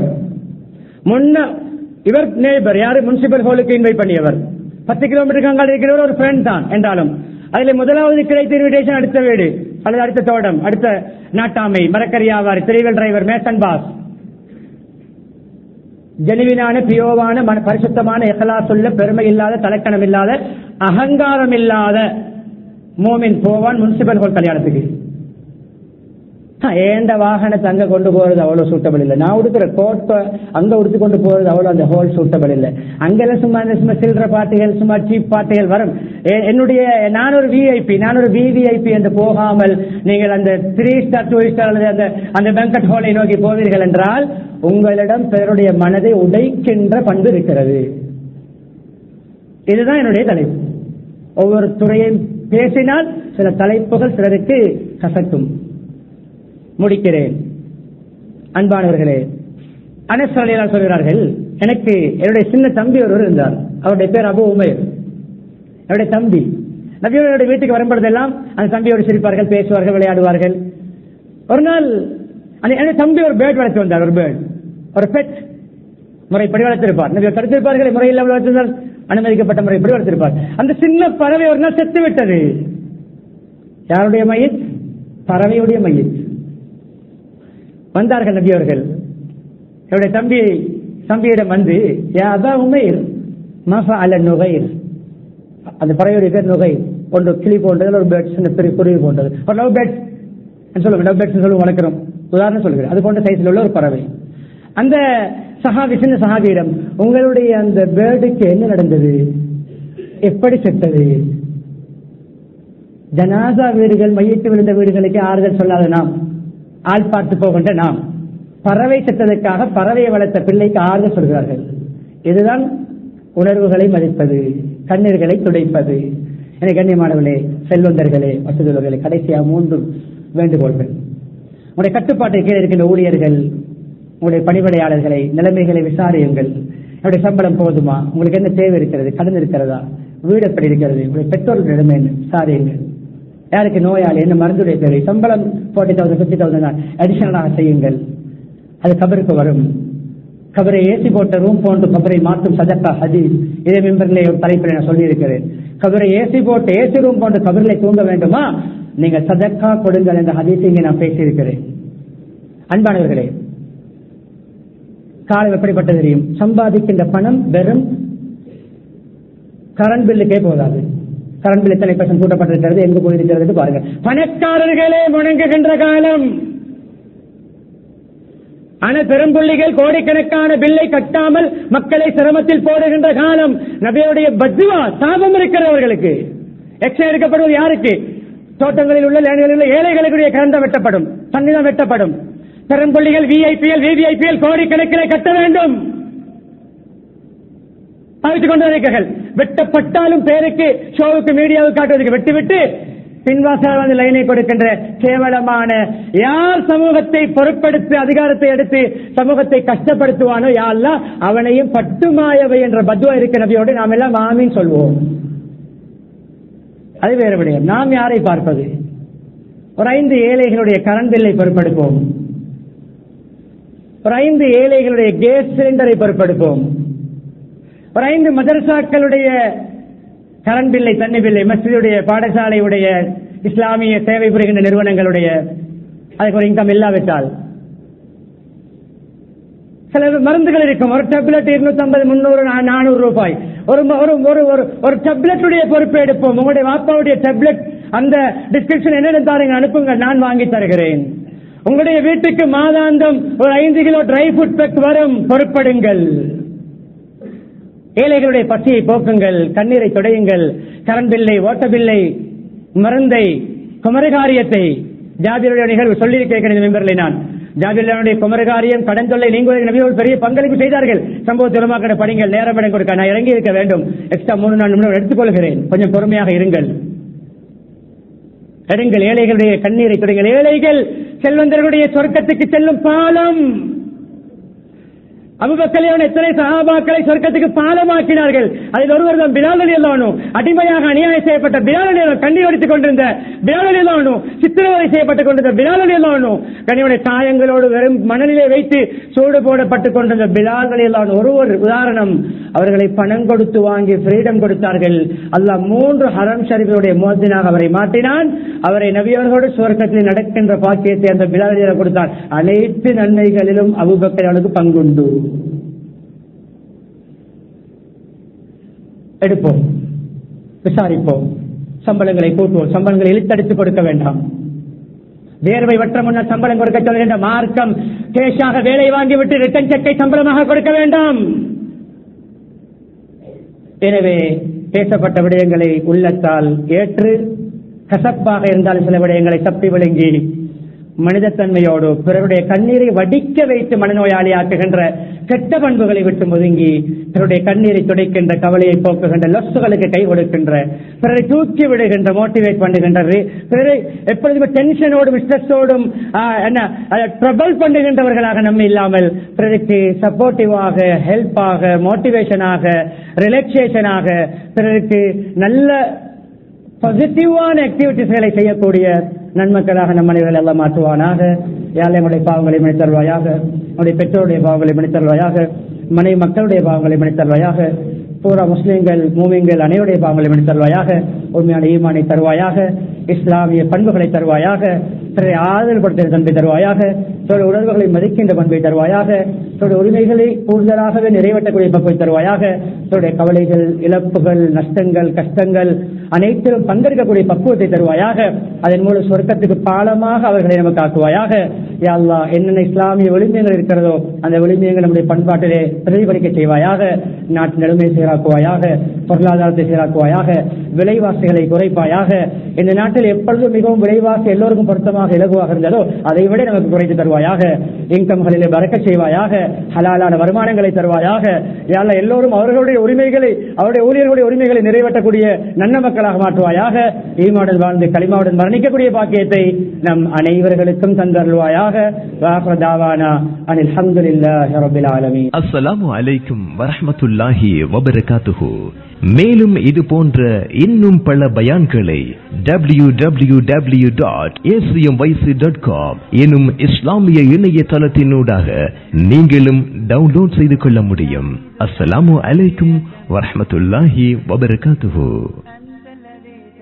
இவர் நேபர், யாரு முனிசிபல் ஹாலுக்கு இன்வைட் பண்ணியவர். 10 கிலோமீட்டருக்கு அங்கால் இருக்கிறவர் ஒரு ஃப்ரெண்ட் தான் என்றாலும், அதில் முதலாவது கிடைத்த இன்விடேஷன் அடுத்த வீடு அல்லது அடுத்த தோட்டம், அடுத்த நாட்டாமை, மரக்கறி வியாபாரி, திரைவல் டிரைவர், மேசன் பாஸ், ஜெனுவினான பியோவான பரிசுத்தமான இஹ்லாஸ் உள்ள, பெருமை இல்லாத, தலக்கணம் இல்லாத, அகங்காரம் இல்லாத மோமின் போவான் முனிசிபல் ஹால் கல்யாணத்துக்கு. ஏண்ட வாகனத்தை அங்க கொண்டு போறது அவ்வளவு சூட்டபிள் இல்லை. நான் உடுக்கிற கோட்டை அங்க உடுத்து கொண்டு போறது அவ்வளவு அந்த ஹோல் சூட்டபிள் இல்லை. அங்கெல்லாம் சும்மா சில்லற பாட்டுகள், சும்மா சீப் பாட்டுகள் வரும். நான் ஒரு விஐபி, நான் ஒரு விவிஐபி என்று போகாமல் நீங்கள் அந்த 3 ஸ்டார் 2 ஸ்டார் அல்லது அந்த பேங்கட் ஹாலை நோக்கி போவீர்கள் என்றால் உங்களிடம் பிறருடைய மனதை உடைக்கின்ற பண்பு இருக்கிறது. இதுதான் என்னுடைய தலைப்பு. ஒவ்வொரு துறையையும் பேசினால் சில தலைப்புகள் சிலருக்கு கசக்கும். முடிக்கிறேன். அன்பானவர்களே, அனஸ் ரலியல்லாஹு சொல்கிறார்கள், எனக்கு என்னுடைய சின்ன தம்பி ஒருவர் இருந்தார். அவருடைய பேர் அபு உமைர். என்னுடைய தம்பி நபியோட வீட்டுக்கு வரும்பொழுதெல்லாம் அந்த தம்பியோடு சிரிப்பார்கள், பேசுவார்கள், விளையாடுவார்கள். ஒரு நாள் என்னுடைய தம்பி ஒரு பேர்ட் வளர்த்து வந்தார். ஒரு பெட் முறைப்படி வளர்த்திருப்பார். நபியை தடுத்திருப்பார்கள், முறையில் வளர்த்திருந்தால் அனுமதிக்கப்பட்ட முறைப்படி வளர்த்திருப்பார். அந்த சின்ன பறவை ஒரு நாள் செத்து விட்டது. யாருடைய மையத்? பறவையுடைய மையத். வந்தார்கள் நபி அவர்கள். என்னுடைய தம்பியிடம் வந்து, யா அபா உமைர் மா ஃபஅல நுகைர், அந்த பறவையுடைய பேர் நுகைர், ஒன்று கிளி போன்றது, ஒரு பேர்ட், சின்ன பெரிய குருவி போன்றது, ஒரு லவ் பேர்ட்ஸ் சொல்லுங்க, லவ் பேர்ட்ஸ் சொல்லுங்க, வளர்க்கிறோம், உதாரணம் சொல்லுகிறேன், அது போன்ற சைஸ்ல உள்ள ஒரு பறவை. அந்த சின்ன சஹாபியிடம், உங்களுடைய அந்த பேர்டுக்கு என்ன நடந்தது, எப்படி செத்தது? ஜனாசா வீடுகள், மையத்து விழுந்த வீடுகளுக்கு ஆறுதல் சொல்லாத நாம், ஆள் பார்த்து போகின்ற நாம், பறவை செத்ததற்காக பறவையை வளர்த்த பிள்ளைக்கு ஆறுதல் சொல்கிறார்கள். இதுதான் உணர்வுகளை மதிப்பது, கண்ணீர்களை துடைப்பது. என கண்ணியமானவர்களே, செல்வந்தர்களே, வசதிகளே, கடைசியாக 3 வேண்டுகோள்கள். உங்களுடைய கட்டுப்பாட்டை கீழே இருக்கின்ற ஊழியர்கள், உங்களுடைய பணிவிடையாளர்களை, நிலைமைகளை விசாரியுங்கள். என்னுடைய சம்பளம் போதுமா, உங்களுக்கு என்ன தேவை இருக்கிறது, கடன் இருக்கிறதா, வீடு எப்படி இருக்கிறது, உங்களுடைய பெற்றோர்கள் நிலைமை என்ன விசாரியுங்கள். யாருக்கு நோயாளி, என்ன மருந்துடைய தேவை, சம்பளம் 40,000 50,000 தான் அடிஷனலாக செய்யுங்கள். அது கபருக்கு வரும். கபரை ஏசி போட்ட ரூம் போன்று கபரை மாற்றும் சதக்கா ஹதீஸ். இதே மெம்பரிலே ஒரு தலைப்பில் நான் சொல்லி இருக்கிறேன். கபரை ஏசி போட்டு ஏசி ரூம் போன்று கபரிலே தூங்க வேண்டுமா, நீங்க சதக்கா கொடுங்கள் என்ற ஹதீஸை இங்கே நான் பேசியிருக்கிறேன். அன்பானவர்களே, காலம் எப்படிப்பட்ட தெரியும்? சம்பாதிக்கின்ற பணம் வெறும் கரண்ட் பில்லுக்கே போதாது. கரண்ட் பில் எத்தனை % கூட்டப்பட்டிருக்கிறது, எங்கு போயிருக்கிறது பாருங்க. பணக்காரர்களே முணங்குகின்ற காலம். ஆனால் பெரும்புள்ளிகள் கோடிக்கணக்கான பில்லை கட்டாமல் மக்களை சிரமத்தில் போடுகின்ற காலம். நபியுடைய பத்வா சாபம் இருக்கிறவர்களுக்கு. எக்ஸ்ரே எடுக்கப்படுவது யாருக்கு? தோட்டங்களில் உள்ள லேண்ட்களில் உள்ள ஏழைகளுடைய கரண்ட் வெட்டப்படும், தண்ணிதான் வெட்டப்படும். பெரும்புள்ளிகள் விவிஐபிஎல் கோடிக்கணக்கில் கட்ட வேண்டும். பாவித்துக் கொண்டிருக்கிறார்கள். வெட்டப்பட்டாலும் பேருக்கு ஷோவுக்கு மீடியாவுக்கு காட்டுவதற்கு வெட்டிவிட்டு பின்வாசல் வந்து லைனை கொடுக்கின்ற கேவலமான யார் சமூகத்தை பொறுப்படுத்தி அதிகாரத்தை எடுத்து சமூகத்தை கஷ்டப்படுத்துவானோ யா அல்லாஹ் அவனையும் பட்டுமாயவை என்ற பத்வா இருக்க நபியோடு நாம் எல்லாம் ஆமீன் சொல்வோம். அது வேறு விடயம். நாம் யாரை பார்ப்பது? ஒரு 5 ஏழைகளுடைய கரண்ட் பில்லை பொறுப்பெடுப்போம். ஒரு 5 ஏழைகளுடைய கேஸ் சிலிண்டரை பொறுப்பெடுப்போம். ஒரு 5 மதரசாக்களுடைய கரண்ட் பில்லை, தண்ணி பில்லை, மஸ்ஜிதுடைய, பாடசாலையுடைய, இஸ்லாமிய சேவை புரிகின்ற நிறுவனங்களுடைய அதுக்கு ஒரு இன்கம் இல்லாவிட்டால் சில மருந்துகள் இருக்கும். ஒரு டேப்லெட் 250, 300, 400 ரூபாய். ஒரு டேப்லெட்டுடைய பொறுப்பை எடுப்போம். உங்களுடைய வாப்பாவுடைய டேப்லெட் அந்த டிஸ்கிரிப்ஷன் என்ன தாருங்க, அனுப்புங்கள், நான் வாங்கி தருகிறேன். உங்களுடைய வீட்டுக்கு மாதாந்தம் ஒரு 5 கிலோ ட்ரை ஃபுட் பேக் வரும், பொறுப்படுங்கள். ஏழைகளுடைய பசியை போக்குங்கள், கண்ணீரை துடையுங்கள். கரண்ட் பில்லை, ஓட்ட பில்லை, மருந்தை, குமரகாரியத்தை, ஜாபிருடைய நிகழ்வு சொல்லி கேட்கிறேன் மெம்பர்களை. நான் ஜாபிருடைய குமரகாரியம், கடன் தொல்லை நீங்குவதற்கு நபிகள் பெரிய பங்களிப்பு செய்தார்கள். சம்பவத்தை உலமாக்கிற படிங்கள், நேரம் இடம் கொடுக்க நான் இறங்கி இருக்க வேண்டும். எக்ஸ்ட்ரா 3-4 நிமிடம் எடுத்துக்கொள்கிறேன். கொஞ்சம் பொறுமையாக இருங்கள். எடுங்கள், ஏழைகளுடைய கண்ணீரை துடைங்கள். ஏழைகள் செல்வந்தர்களுடைய சொர்க்கத்துக்கு செல்லும் பாலம். அபூபக்கர் எத்தனை சஹாபாக்களை சொர்க்கத்துக்கு பாலமாக்கினார்கள். அதில் ஒருவர் தான் பிலால் ரலியல்லாஹு அன்ஹு. அடிமையாக அநியாயம் செய்யப்பட்ட பிலால் ரலியல்லாஹு அன்ஹு, கண்ணீர் வடித்துக் கொண்டிருந்த பிலால் ரலியல்லாஹு அன்ஹு, சித்திரவதை செய்யப்பட்டுக் கொண்டிருந்த பிலால் ரலியல்லாஹு அன்ஹு, கனியுடைய காயங்களோடு வெறும் மணலிலே வைத்து சூடு போடப்பட்டுக் கொண்டிருந்த பிலால் ரலியல்லாஹு அன்ஹு ஒரு உதாரணம். அவர்களை பணம் கொடுத்து வாங்கி ஃப்ரீடம் கொடுத்தார்கள். அல்லாஹ் 3 ஹரம் ஷரீஃபுடைய முஅத்தினாக அவரை மாற்றினான். அவரை நபியவர்களோடு சுவர்க்கத்தில் நடக்கின்ற பாக்கியத்தை அந்த பிலால் ரலியல்லாஹு கொடுத்தார். அனைத்து நன்மைகளிலும் அபூபக்கர் அவர்களுக்கு பங்குண்டு. எடுப்போம், விசாரிப்போம், சம்பளங்களை கூட்டுவோம். சம்பளங்களை இழுத்தடித்து கொடுக்க வேண்டாம். வேர்வை வற்ற முன்னர் சம்பளம் கொடுக்க சொல்கின்ற மார்க்கம். கேஷாக வேலை வாங்கிவிட்டு ரிட்டன் செக்கை சம்பளமாக கொடுக்க வேண்டாம். எனவே பேசப்பட்ட விடயங்களை உள்ளத்தால் ஏற்று, கசப்பாக இருந்தால் சில விடயங்களை தப்பி விழுங்கி, மனிதத்தன்மையோடு பிறருடைய கண்ணீரை வடிக்க வைத்து மனநோயாளி ஆக்குகின்ற கெட்ட பண்புகளை விட்டு ஒதுங்கி, பிறருடைய கண்ணீரை துடைக்கின்ற, கவலையை போக்குகின்ற, லொஸ்டுகளுக்கு கை கொடுக்கின்ற, பிறரை தூக்கி விடுகின்ற, மோட்டிவேட் பண்ணுகின்ற, பிறரை எப்பொழுதுமே டென்ஷனோடும் ஸ்ட்ரெஸ்ஸோடும் ட்ரபிள் பண்ணுகின்றவர்களாக நம்ம இல்லாமல் பிறருக்கு சப்போர்ட்டிவாக, ஹெல்ப்பாக, மோட்டிவேஷனாக, ரிலாக்ஸேஷனாக, பிறருக்கு நல்ல பாசிட்டிவான ஆக்டிவிட்டிஸ்களை செய்யக்கூடிய நன்மக்களாக நம் மனிதர்கள் எல்லாம் மாற்றுவானாக. யாழ் எங்களுடைய பாவங்களை மன்னித்தருள்வாயாக, நம்முடைய பெற்றோருடைய பாவங்களை மன்னித்தருள்வாயாக, மனைவி மக்களுடைய பாவங்களை மன்னித்தருள்வாயாக, பூரா முஸ்லிம்கள் மூமின்கள் அனைவருடைய பாவங்களை மன்னித்தருள்வாயாக, உண்மையான ஈமானை தருவாயாக, இஸ்லாமிய பண்புகளை தருவாயாக, பிறரை ஆதரவுபடுத்துகிற பண்பை தருவாயாக, தன்னுடைய உணர்வுகளை மதிக்கின்ற பண்பை தருவாயாக, தன்னுடைய உரிமைகளை கூடுதலாகவே நிறைவேற்றக்கூடிய பண்பை தருவாயாக, தன்னுடைய கவலைகள், இழப்புகள், நஷ்டங்கள், கஷ்டங்கள் அனைத்திலும் பங்கெடுக்கக்கூடிய பக்குவத்தை தருவாயாக. அதன் மூலம் சொர்க்கத்துக்கு பாலமாக அவர்களை நமக்கு ஆக்குவாயாக. யா அல்லாஹ், என்னென்ன இஸ்லாமிய ஒளிமையங்கள் இருக்கிறதோ அந்த ஒளிமையங்கள் நம்முடைய பண்பாட்டிலே பிரதிபலிக்க செய்வாயாக. நாட்டின் நிலைமையை சீராக்குவாயாக, பொருளாதாரத்தை சீராக்குவாயாக, விலைவாசிகளை குறைப்பாயாக. இந்த நாட்டில் எப்பொழுதும் மிகவும் விலைவாசி எல்லோருக்கும் பொருத்தமாக இலகுவாக இருந்ததோ அதை விட நமக்கு குறைத்து தருவாயாக. இன்கம்களிலே பறக்கச் செய்வாயாக, ஹலாலான வருமானங்களை தருவாயாக. யா அல்லாஹ், எல்லோரும் அவர்களுடைய உரிமைகளை, அவருடைய ஊழியர்களுடைய உரிமைகளை நிறைவேற்றக்கூடிய நல்ல மக்களாக மாற்றுவாயாக. ஈமாவுடன் வாழ்ந்து கலிமாவுடன் மரணிக்கக்கூடிய பாக்கியத்தை நம் அனைவர்களுக்கும் தந்தருள்வாயாக. அஸ்ஸலாமு அலைக்கும் வரஹ்மத்துல்லாஹி வபரகாத்துஹு. மேலும் இது போன்ற இன்னும் பல பயான்களை www.acmyc.com எனும் இஸ்லாமிய இணையதளத்தினூடாக நீங்களும் டவுன்லோட் செய்து கொள்ள முடியும். அஸ்ஸலாமு அலைக்கும் வரஹ்மத்துல்லாஹி வபரகாத்துஹு.